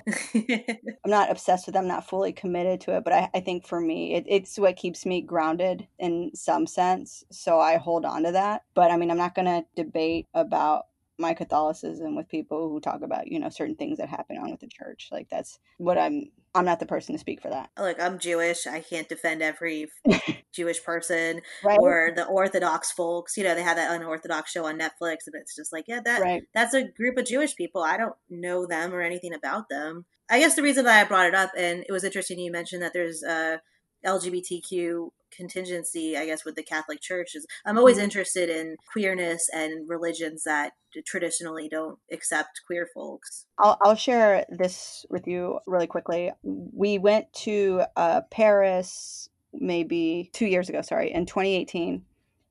I'm not obsessed with it. I'm not fully committed to it. But I, I think for me, it, it's what keeps me grounded in some sense. So I hold on to that. But I mean, I'm not going to debate about my Catholicism with people who talk about, you know, certain things that happen on with the church. Like that's what I'm, I'm not the person to speak for that. Look, I'm Jewish. I can't defend every Jewish person right? Or the Orthodox folks. You know, they have that unorthodox show on Netflix, and it's just like, yeah, that right. that's a group of Jewish people. I don't know them or anything about them. I guess the reason that I brought it up, and it was interesting you mentioned that there's a L G B T Q contingency, I guess, with the Catholic Church, is I'm always mm-hmm. interested in queerness and religions that traditionally don't accept queer folks. I'll, I'll share this with you really quickly. We went to uh, Paris maybe two years ago, sorry, in twenty eighteen,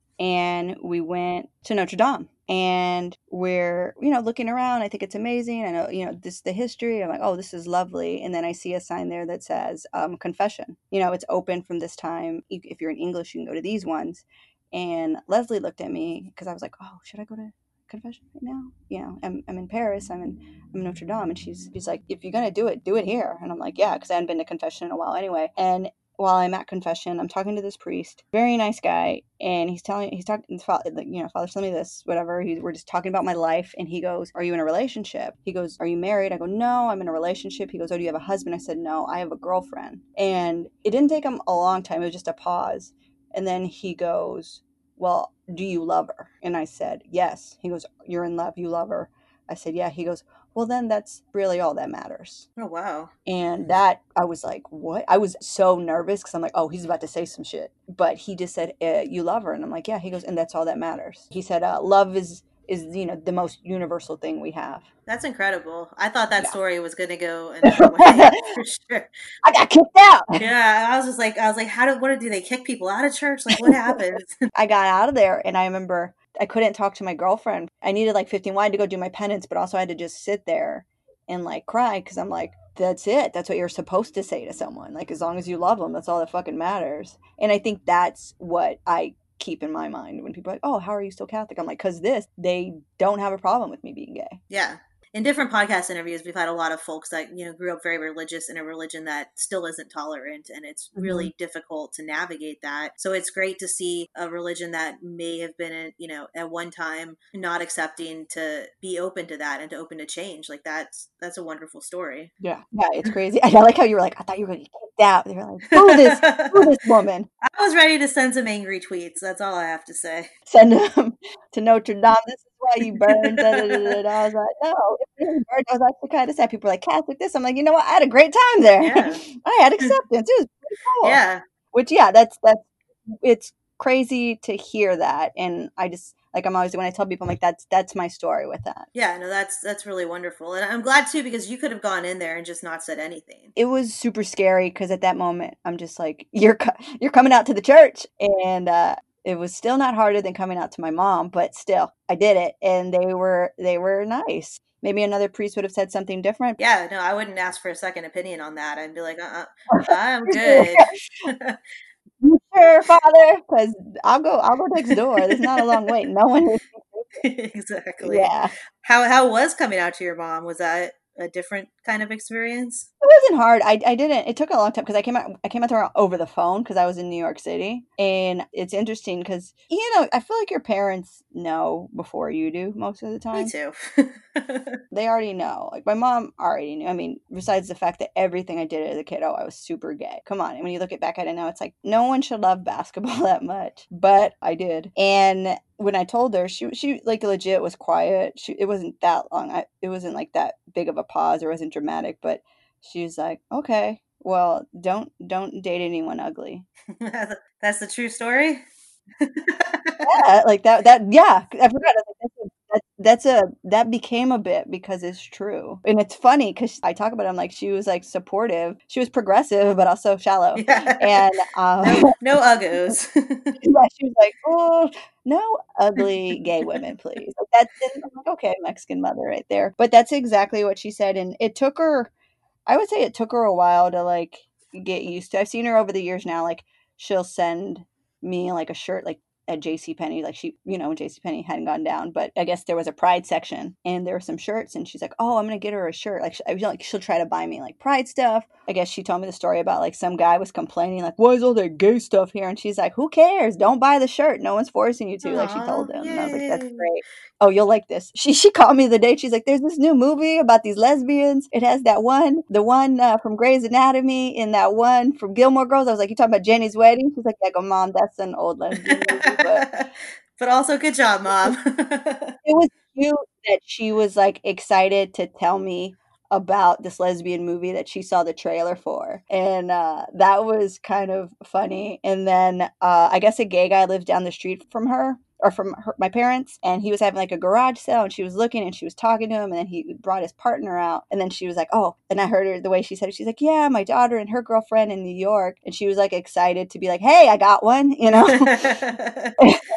and we went to Notre Dame. And we're, you know, looking around. I think it's amazing. I know, you know, this the history. I'm like, oh, this is lovely. And then I see a sign there that says um, confession. You know, it's open from this time. If you're in English, you can go to these ones. And Leslie looked at me because I was like, oh, should I go to confession right now? You know, I'm I'm in Paris. I'm in I'm in Notre Dame. And she's she's like, if you're gonna do it, do it here. And I'm like, yeah, because I hadn't been to confession in a while anyway. And while I'm at confession, I'm talking to this priest, very nice guy, and he's telling, he's talking, you know, Father, tell me this, whatever. He, we're just talking about my life, and he goes, "Are you in a relationship?" He goes, "Are you married?" I go, "No, I'm in a relationship." He goes, "Oh, do you have a husband?" I said, "No, I have a girlfriend." And it didn't take him a long time; it was just a pause, and then he goes, "Well, do you love her?" And I said, "Yes." He goes, "You're in love, you love her?" I said, "Yeah." He goes, "Well, then that's really all that matters." Oh, wow. And that, I was like, what? I was so nervous because I'm like, oh, he's about to say some shit. But he just said, uh, you love her. And I'm like, yeah. He goes, and that's all that matters. He said, uh, love is, is, you know, the most universal thing we have. That's incredible. I thought that yeah. story was going to go another way, for sure. I got kicked out. Yeah. I was just like, I was like, how do, what do they kick people out of church? Like, what happens? I got out of there, and I remember I couldn't talk to my girlfriend. I needed like fifteen. Well, I had to go do my penance, but also I had to just sit there and like cry because I'm like, that's it. That's what you're supposed to say to someone. Like, as long as you love them, that's all that fucking matters. And I think that's what I keep in my mind when people are like, oh, how are you still Catholic? I'm like, because this, they don't have a problem with me being gay. Yeah. In different podcast interviews, we've had a lot of folks that, you know, grew up very religious in a religion that still isn't tolerant, and it's really mm-hmm. difficult to navigate that. So it's great to see a religion that may have been, you know, at one time not accepting, to be open to that and to open to change. Like that's, that's a wonderful story. Yeah. Yeah. It's crazy. I like how you were like, I thought you were going to get kicked out. They were like, who this, who this woman? I was ready to send some angry tweets. That's all I have to say. Send them to Notre Dame. This is why you burned. Da, da, da, da. I was like, no. I was actually kind of sad. People were like, Catholic this. I'm like, you know what? I had a great time there. Yeah. I had acceptance. It was pretty cool. Yeah. Which, yeah, that's, that's, it's crazy to hear that. And I just, Like I'm always, when I tell people, I'm like, that's, that's my story with that. Yeah, no, that's, that's really wonderful. And I'm glad too, because you could have gone in there and just not said anything. It was super scary because at that moment, I'm just like, you're, co- you're coming out to the church. And, uh, it was still not harder than coming out to my mom, but still I did it. And they were, they were nice. Maybe another priest would have said something different. Yeah, no, I wouldn't ask for a second opinion on that. I'd be like, uh-uh, I'm good. You sure, Father? Because I'll go, I'll go next door. There's not a long wait. No one is. Exactly. Yeah. How, how was coming out to your mom? Was that a different kind of experience? It wasn't hard. I, I didn't. It took a long time because I came out. I came out to her over the phone because I was in New York City, and it's interesting because you know I feel like your parents know before you do most of the time. Me too. They already know. Like my mom already knew. I mean, besides the fact that everything I did as a kid, oh, I was super gay. Come on. And when you look it back at it now, it's like no one should love basketball that much, but I did. And when I told her, she she like legit was quiet. She it wasn't that long. I, it wasn't like that big of a pause. Or it wasn't dramatic, but she was like, okay, well, don't don't date anyone ugly. That's the true story. Yeah, like that. That yeah, I forgot. That's a, that, that's a that became a bit because it's true, and it's funny because I talk about it. I'm like, she was like supportive. She was progressive, but also shallow. Yeah. And um, no, no uggos. Yeah, she was like, oh, no ugly gay women, please. Like that's I'm like, okay, Mexican mother right there. But that's exactly what she said, and it took her. I would say it took her a while to like get used to. I've seen her over the years now. Like she'll send me like a shirt like at JCPenney. Like she, you know, when JCPenney hadn't gone down, but I guess there was a Pride section and there were some shirts and she's like, oh, I'm going to get her a shirt. Like I feel like she'll try to buy me like Pride stuff. I guess she told me the story about like some guy was complaining like, why is all that gay stuff here? And she's like, who cares? Don't buy the shirt. No one's forcing you to. Aww, like she told him. Yay. And I was like, that's great. Oh, you'll like this. She she called me the day. She's like, there's this new movie about these lesbians. It has that one, the one uh, from Grey's Anatomy and that one from Gilmore Girls. I was like, you talking about Jenny's Wedding? She's like, yeah, go, Mom, that's an old lesbian movie. But, but also, good job, Mom. It was cute that she was like excited to tell me about this lesbian movie that she saw the trailer for. And uh, that was kind of funny. And then uh, I guess a gay guy lives down the street from her. Or from her, my parents, and he was having like a garage sale, and she was looking, and she was talking to him, and then he brought his partner out, and then she was like, oh, and I heard her the way she said it, she's like, yeah, my daughter and her girlfriend in New York, and she was like excited to be like, hey, I got one, you know. And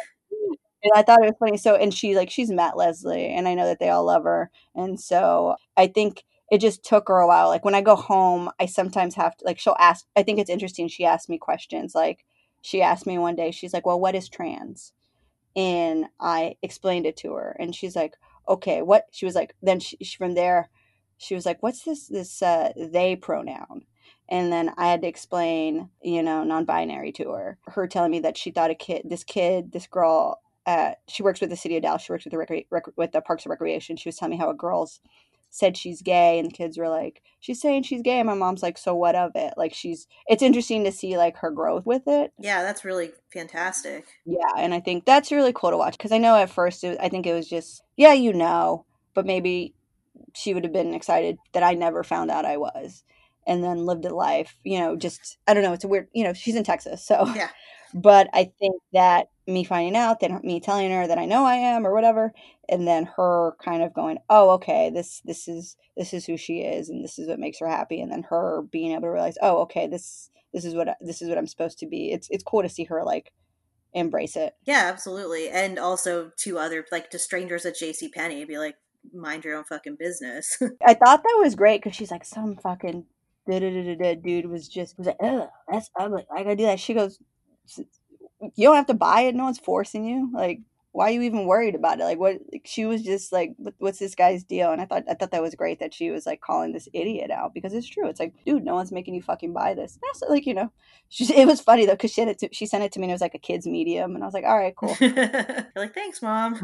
I thought it was funny. So, and she like she's Matt Leslie, and I know that they all love her, and so I think it just took her a while. Like when I go home, I sometimes have to like she'll ask. I think it's interesting. She asked me questions. Like she asked me one day, she's like, well, what is trans? And I explained it to her, and she's like, okay, what? She was like, then she, she from there, she was like, what's this, this, uh, they pronoun? And then I had to explain, you know, non-binary to her, her telling me that she thought a kid, this kid, this girl, uh, she works with the city of Dallas. She works with the rec- rec- with the Parks and Recreation. She was telling me how a girl's said she's gay, and the kids were like, she's saying she's gay, and my mom's like, so what of it? Like she's it's interesting to see like her growth with it. Yeah, that's really fantastic. Yeah, and I think that's really cool to watch because I know at first it, I think it was just yeah, you know, but maybe she would have been excited that I never found out I was, and then lived a life, you know, just I don't know, it's a weird, you know, she's in Texas, so yeah. But I think that me finding out, then me telling her that I know I am or whatever, and then her kind of going, oh, okay, this this is this is who she is, and this is what makes her happy, and then her being able to realize, oh, okay, this this is what this is what I'm supposed to be. It's it's cool to see her like embrace it. Yeah, absolutely, and also to other like to strangers at JCPenney, be like, mind your own fucking business. I thought that was great because she's like, some fucking dude was just was like, ugh, that's ugly. I gotta do that. She goes, you don't have to buy it. No one's forcing you. Like, why are you even worried about it? Like, what? Like, she was just like, what, what's this guy's deal? And I thought, I thought that was great that she was like calling this idiot out because it's true. It's like, dude, no one's making you fucking buy this. That's like, you know, she, it was funny though because she sent it to, she sent it to me and it was like a kid's medium, and I was like, all right, cool. You're like, thanks, Mom.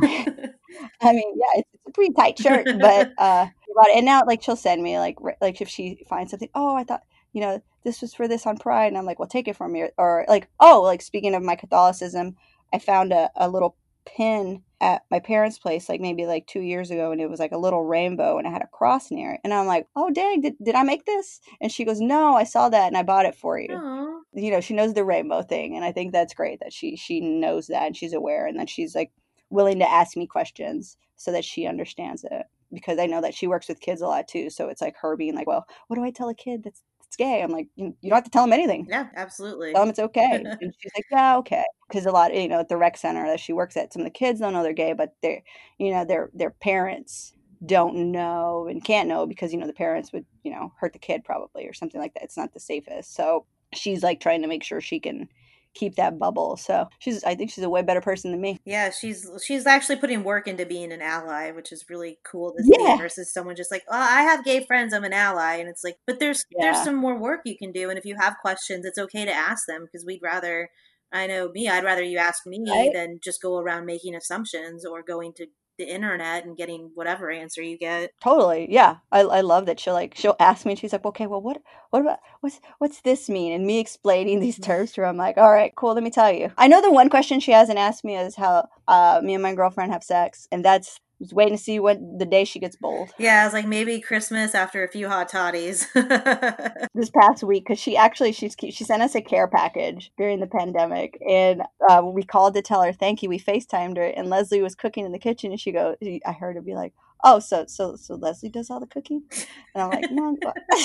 I mean, yeah, it's, it's a pretty tight shirt, but uh, about it. And now like she'll send me like like if she finds something, oh, I thought, you know, this was for this on Pride, and I'm like, well, take it from me. Or like, oh, like speaking of my Catholicism, I found a, a little pin at my parents' place like maybe like two years ago, and it was like a little rainbow and it had a cross near it, and I'm like, oh dang, did, did I make this? And she goes, no, I saw that and I bought it for you. Aww. You know, she knows the rainbow thing, and I think that's great that she she knows that and she's aware, and then she's like willing to ask me questions so that she understands it. Because I know that she works with kids a lot too. So it's like her being like, well, what do I tell a kid that's, that's gay? I'm like, you, you don't have to tell them anything. Yeah, absolutely. Tell them it's okay. And she's like, yeah, okay. Because a lot, you know, at the rec center that she works at, some of the kids don't know they're gay, but they're, you know, their their parents don't know and can't know because, you know, the parents would, you know, hurt the kid probably or something like that. It's not the safest. So she's like trying to make sure she can keep that bubble. So she's, I think she's a way better person than me. Yeah, she's she's actually putting work into being an ally, which is really cool to Yeah. see versus someone just like, oh, I have gay friends, I'm an ally. And it's like, but there's Yeah. there's some more work you can do. And if you have questions, it's okay to ask them because we'd rather, I know me, I'd rather you ask me Right. than just go around making assumptions or going to the internet and getting whatever answer you get. Totally. Yeah. I, I love that she'll like she'll ask me and she's like, okay, well what what about what's what's this mean? And me explaining these terms to her, I'm like, all right, cool, let me tell you. I know the one question she hasn't asked me is how uh me and my girlfriend have sex. And that's just waiting to see what the day she gets bold. Yeah, I was like, maybe Christmas after a few hot toddies. This past week, because she actually she's she sent us a care package during the pandemic, and uh, we called to tell her thank you. We FaceTimed her, and Leslie was cooking in the kitchen, and she go, I heard her be like, "Oh, so so so Leslie does all the cooking," and I'm like, "No."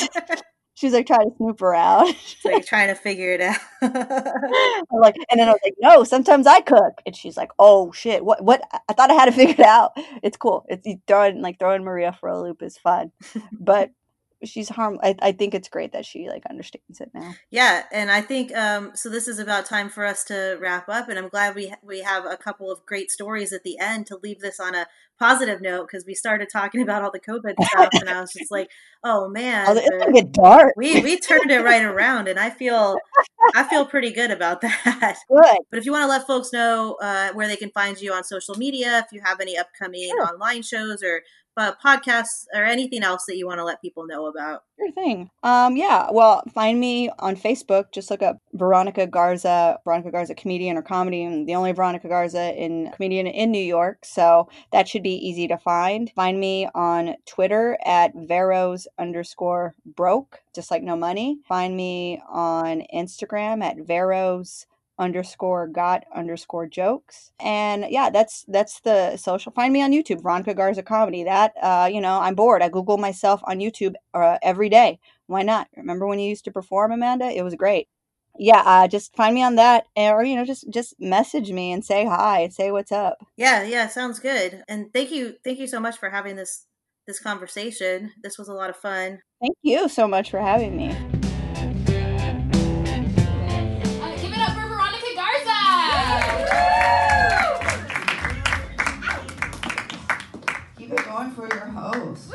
She's like trying to snoop around. It's like trying to figure it out. I'm like, and then I was like, no, sometimes I cook. And she's like, oh shit, what what I thought I had to figure it out. It's cool. It's throwing like throwing Maria for a loop is fun. But she's harm I, I think it's great that she like understands it now. Yeah, and I think um so this is about time for us to wrap up, and I'm glad we we have a couple of great stories at the end to leave this on a positive note, because we started talking about all the COVID stuff and I was just like, oh man, oh, it's gonna get dark. we we turned it right around, and I feel I feel pretty good about that. Good. But if you want to let folks know uh, where they can find you on social media, if you have any upcoming Sure. online shows or uh, podcasts or anything else that you want to let people know about. Sure thing. Um, yeah, well, find me on Facebook. Just look up Veronica Garza, Veronica Garza comedian or comedy. I'm the only Veronica Garza in comedian in New York, so that should be easy to find. Find me on Twitter at Veros underscore broke, just like no money. Find me on Instagram at Veros underscore got underscore jokes. And yeah, that's that's the social. Find me on YouTube, Veronica Garza comedy. That uh you know, I'm bored, I Google myself on YouTube uh, every day. Why not? Remember when you used to perform, Amanda? It was great. Yeah, uh just find me on that, or you know, just just message me and say hi, say what's up. Yeah, yeah, sounds good. And thank you thank you so much for having this this conversation. This was a lot of fun. Thank you so much for having me. Keep it going for your host.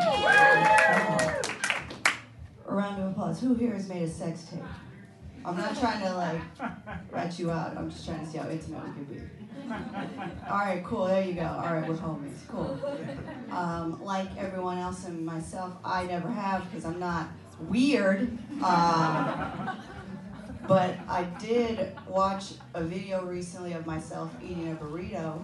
A round of applause. Who here has made a sex tape? I'm not trying to like rat you out. I'm just trying to see how intimate we can be. All right, cool. There you go. All right, we're homies. Cool. Um, like everyone else and myself, I never have because I'm not weird. Um, But I did watch a video recently of myself eating a burrito.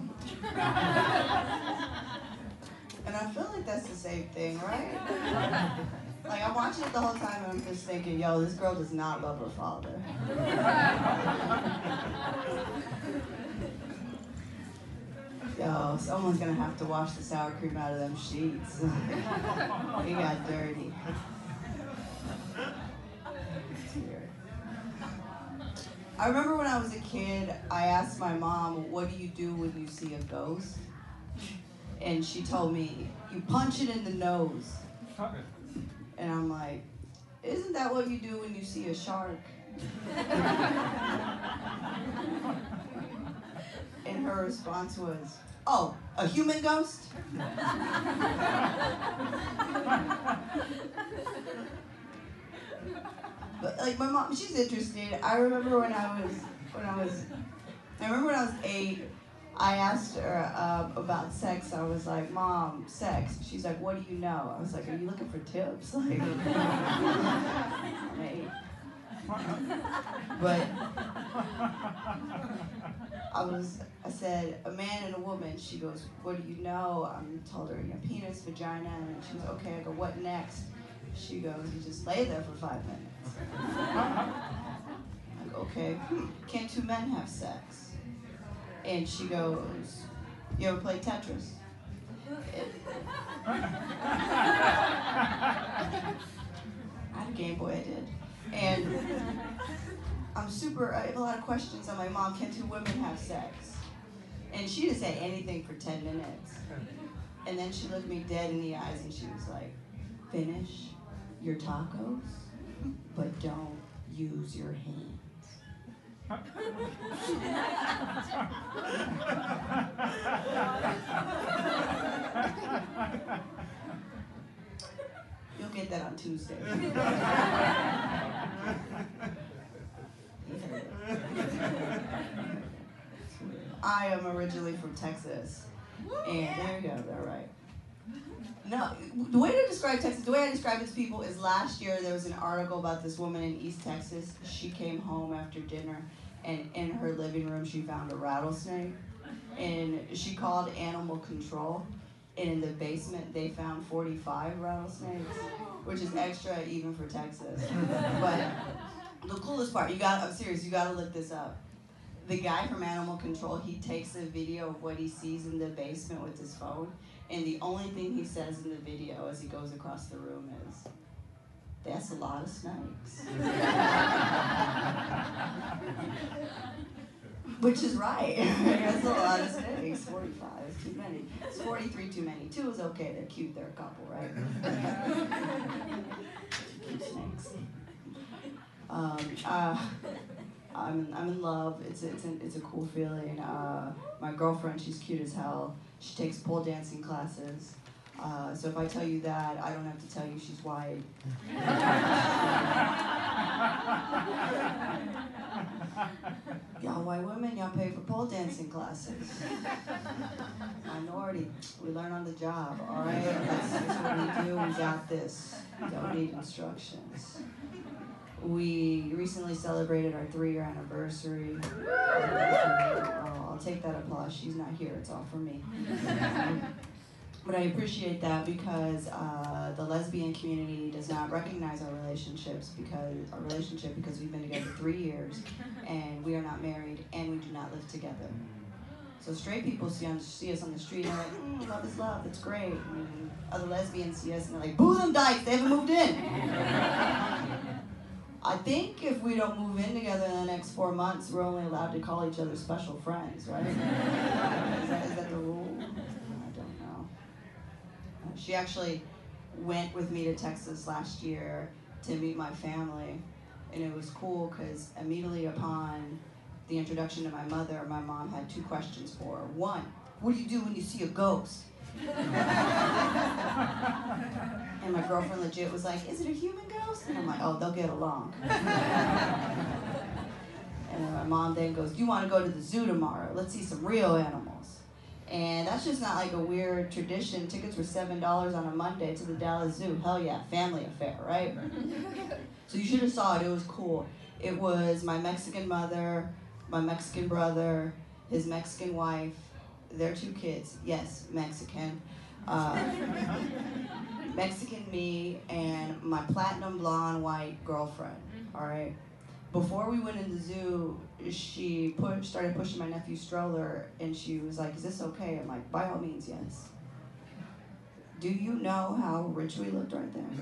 And I feel like that's the same thing, right? Like, I'm watching it the whole time and I'm just thinking, yo, this girl does not love her father. Yo, someone's gonna have to wash the sour cream out of them sheets. He got dirty. It's weird. I remember when I was a kid, I asked my mom, what do you do when you see a ghost? And she told me, you punch it in the nose. And I'm like, isn't that what you do when you see a shark? And her response was, oh, a human ghost? But like my mom, she's interested. I remember when I was, when I was, I remember when I was eight, I asked her uh, about sex. I was like, Mom, sex. She's like, what do you know? I was like, are you looking for tips? Like, I'm eight. But I was, I said, a man and a woman. She goes, what do you know? I told her, you know, penis, vagina. And she goes, okay. I go, what next? She goes, you just lay there for five minutes. I go, okay, hmm, can two men have sex? And she goes, You ever played Tetris? I had a Game Boy, I did. And I'm super, I have a lot of questions on my mom, can two women have sex? And she didn't say anything for ten minutes. And then she looked me dead in the eyes and she was like, finish your tacos, but don't use your hands. You'll get that on Tuesday. I am originally from Texas, and there you go, they're right. No, the way to describe Texas, the way I describe it to people is last year there was an article about this woman in East Texas. She came home after dinner, and in her living room she found a rattlesnake, and she called animal control, and in the basement they found forty-five rattlesnakes, which is extra even for Texas. But the coolest part, you got, I'm serious, you gotta look this up. The guy from Animal Control, he takes a video of what he sees in the basement with his phone, and the only thing he says in the video as he goes across the room is, "That's a lot of snakes." Which is right. That's a lot of snakes. forty-five is too many. It's forty-three too many. Two is okay. They're cute. They're a couple, right? Cute snakes. Um, uh, I'm, I'm in love. It's a, it's, a, it's a cool feeling. Uh, my girlfriend, she's cute as hell. She takes pole dancing classes. Uh, so if I tell you that, I don't have to tell you she's white. Y'all white women, y'all pay for pole dancing classes. Minority, we learn on the job, all right? That's, that's what we do. We got this. We don't need instructions. We recently celebrated our three-year anniversary. Oh, I'll take that applause. She's not here. It's all for me. But I appreciate that because uh, the lesbian community does not recognize our relationships because our relationship because we've been together three years and we are not married and we do not live together. So straight people see, on, see us on the street and they're like, mm, love is love, it's great. And other lesbians see us and they're like, boo them dykes, they haven't moved in. I think if we don't move in together in the next four months, we're only allowed to call each other special friends, right? is, that, is that the rule? I don't know. Uh, she actually went with me to Texas last year to meet my family, and it was cool because immediately upon the introduction to my mother, my mom had two questions for her. One, what do you do when you see a ghost? And my girlfriend legit was like, is it a human ghost? And I'm like, oh, they'll get along. And then my mom then goes, do you want to go to the zoo tomorrow? Let's see some real animals. And that's just not like a weird tradition. Tickets were seven dollars on a Monday to the Dallas Zoo. Hell yeah, family affair, right? So you should have saw it. It was cool. It was my Mexican mother, my Mexican brother, his Mexican wife, their two kids. Yes, Mexican. Uh, Mexican me and my platinum blonde white girlfriend, all right? Before we went in the zoo, she put, started pushing my nephew's stroller and she was like, is this okay? I'm like, by all means, yes. Do you know how rich we looked right there?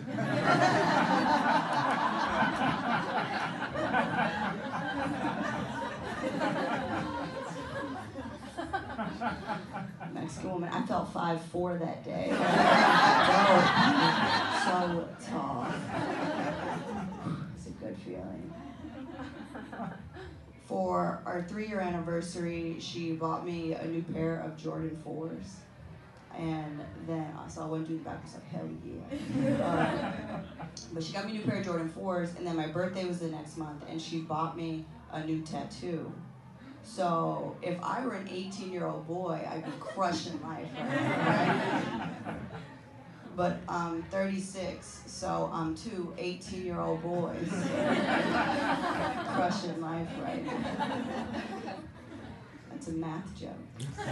Mexican woman, I felt five foot four that day. So tall. It's a good feeling. For our three-year anniversary, she bought me a new pair of Jordan fours. And then I saw one dude in the back, I was like, hell yeah. Uh, but she got me a new pair of Jordan fours, and then my birthday was the next month, and she bought me a new tattoo. So if I were an eighteen-year-old boy, I'd be crushing life right now, right? But I'm thirty-six, so I'm two eighteen-year-old boys crushing life right now. That's a math joke.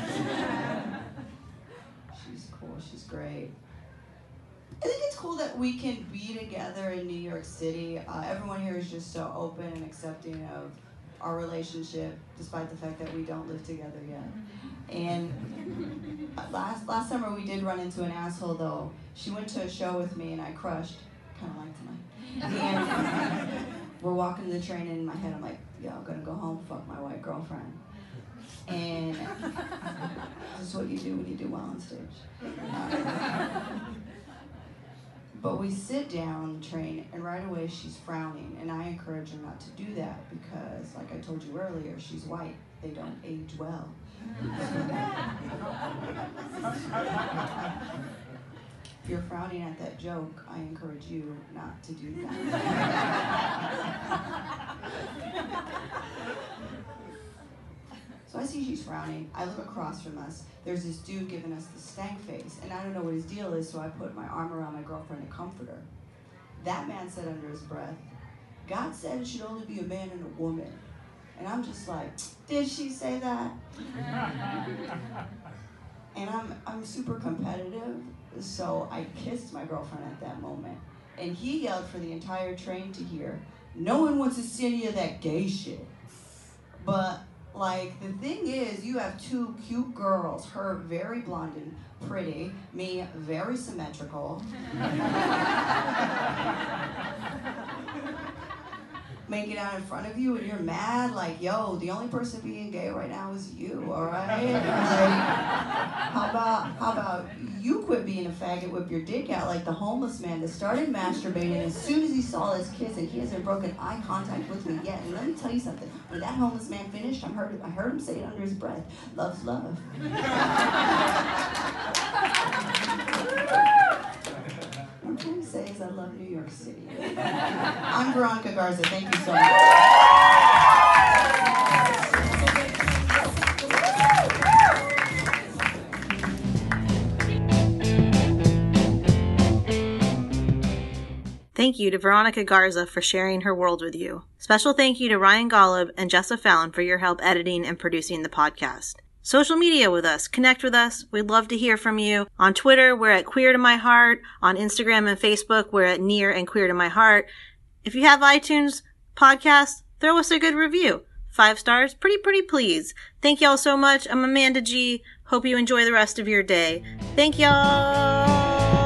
She's cool, she's great. I think it's cool that we can be together in New York City. Uh, everyone here is just so open and accepting of our relationship, despite the fact that we don't live together yet. And last last summer we did run into an asshole though. She went to a show with me and I crushed, kind of like tonight. And we're walking the train and in my head I'm like, yo, I'm gonna go home, fuck my white girlfriend. And this is what you do when you do well on stage. Um, But we sit down on the train, and right away she's frowning, and I encourage her not to do that because, like I told you earlier, she's white. They don't age well. If you're frowning at that joke, I encourage you not to do that. So I see she's frowning. I look across from us. There's this dude giving us the stank face, and I don't know what his deal is, so I put my arm around my girlfriend to comfort her. That man said under his breath, God said it should only be a man and a woman. And I'm just like, did she say that? And I'm I'm super competitive, so I kissed my girlfriend at that moment. And he yelled for the entire train to hear, no one wants to see any of that gay shit. But like, the thing is, you have two cute girls, her very blonde and pretty, me very symmetrical. Make it out in front of you and you're mad, like, yo, the only person being gay right now is you, all right? Like, how about, how about you quit being a faggot, whip your dick out like the homeless man that started masturbating as soon as he saw us kiss, and he hasn't broken eye contact with me yet. And let me tell you something, when that homeless man finished, I heard, I heard him say it under his breath, love's love. What I'm trying to say is I love New York City. I'm Veronica Garza. Thank you so much. Thank you to Veronica Garza for sharing her world with you. Special thank you to Ryan Golub and Jessa Fallon for your help editing and producing the podcast. Social media with us. Connect with us. We'd love to hear from you. On Twitter, we're at Queer to My Heart. On Instagram and Facebook, we're at Near and Queer to My Heart. If you have iTunes podcasts, throw us a good review. Five stars, pretty, pretty please. Thank y'all so much. I'm Amanda G. Hope you enjoy the rest of your day. Thank y'all.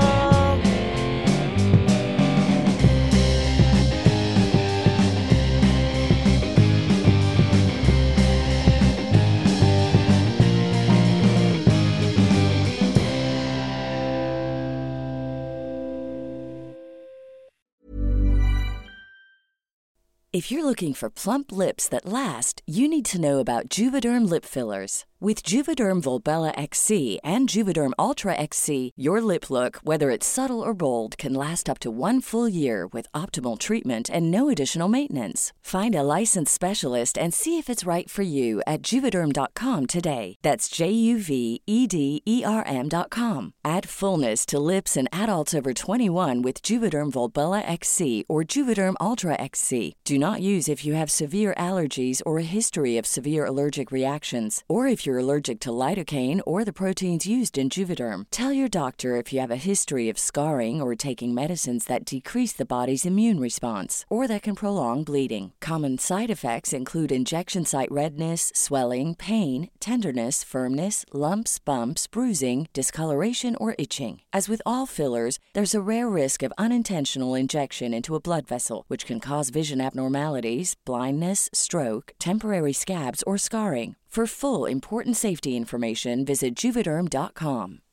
If you're looking for plump lips that last, you need to know about Juvederm lip fillers. With Juvederm Volbella X C and Juvederm Ultra X C, your lip look, whether it's subtle or bold, can last up to one full year with optimal treatment and no additional maintenance. Find a licensed specialist and see if it's right for you at Juvederm dot com today. That's J U V E D E R M dot com. Add fullness to lips in adults over twenty-one with Juvederm Volbella X C or Juvederm Ultra X C. Do not use if you have severe allergies or a history of severe allergic reactions, or if you're allergic to lidocaine or the proteins used in Juvederm. Tell your doctor if you have a history of scarring or taking medicines that decrease the body's immune response or that can prolong bleeding. Common side effects include injection site redness, swelling, pain, tenderness, firmness, lumps, bumps, bruising, discoloration, or itching. As with all fillers, there's a rare risk of unintentional injection into a blood vessel, which can cause vision abnormalities, blindness, stroke, temporary scabs, or scarring. For full, important safety information, visit Juvederm dot com.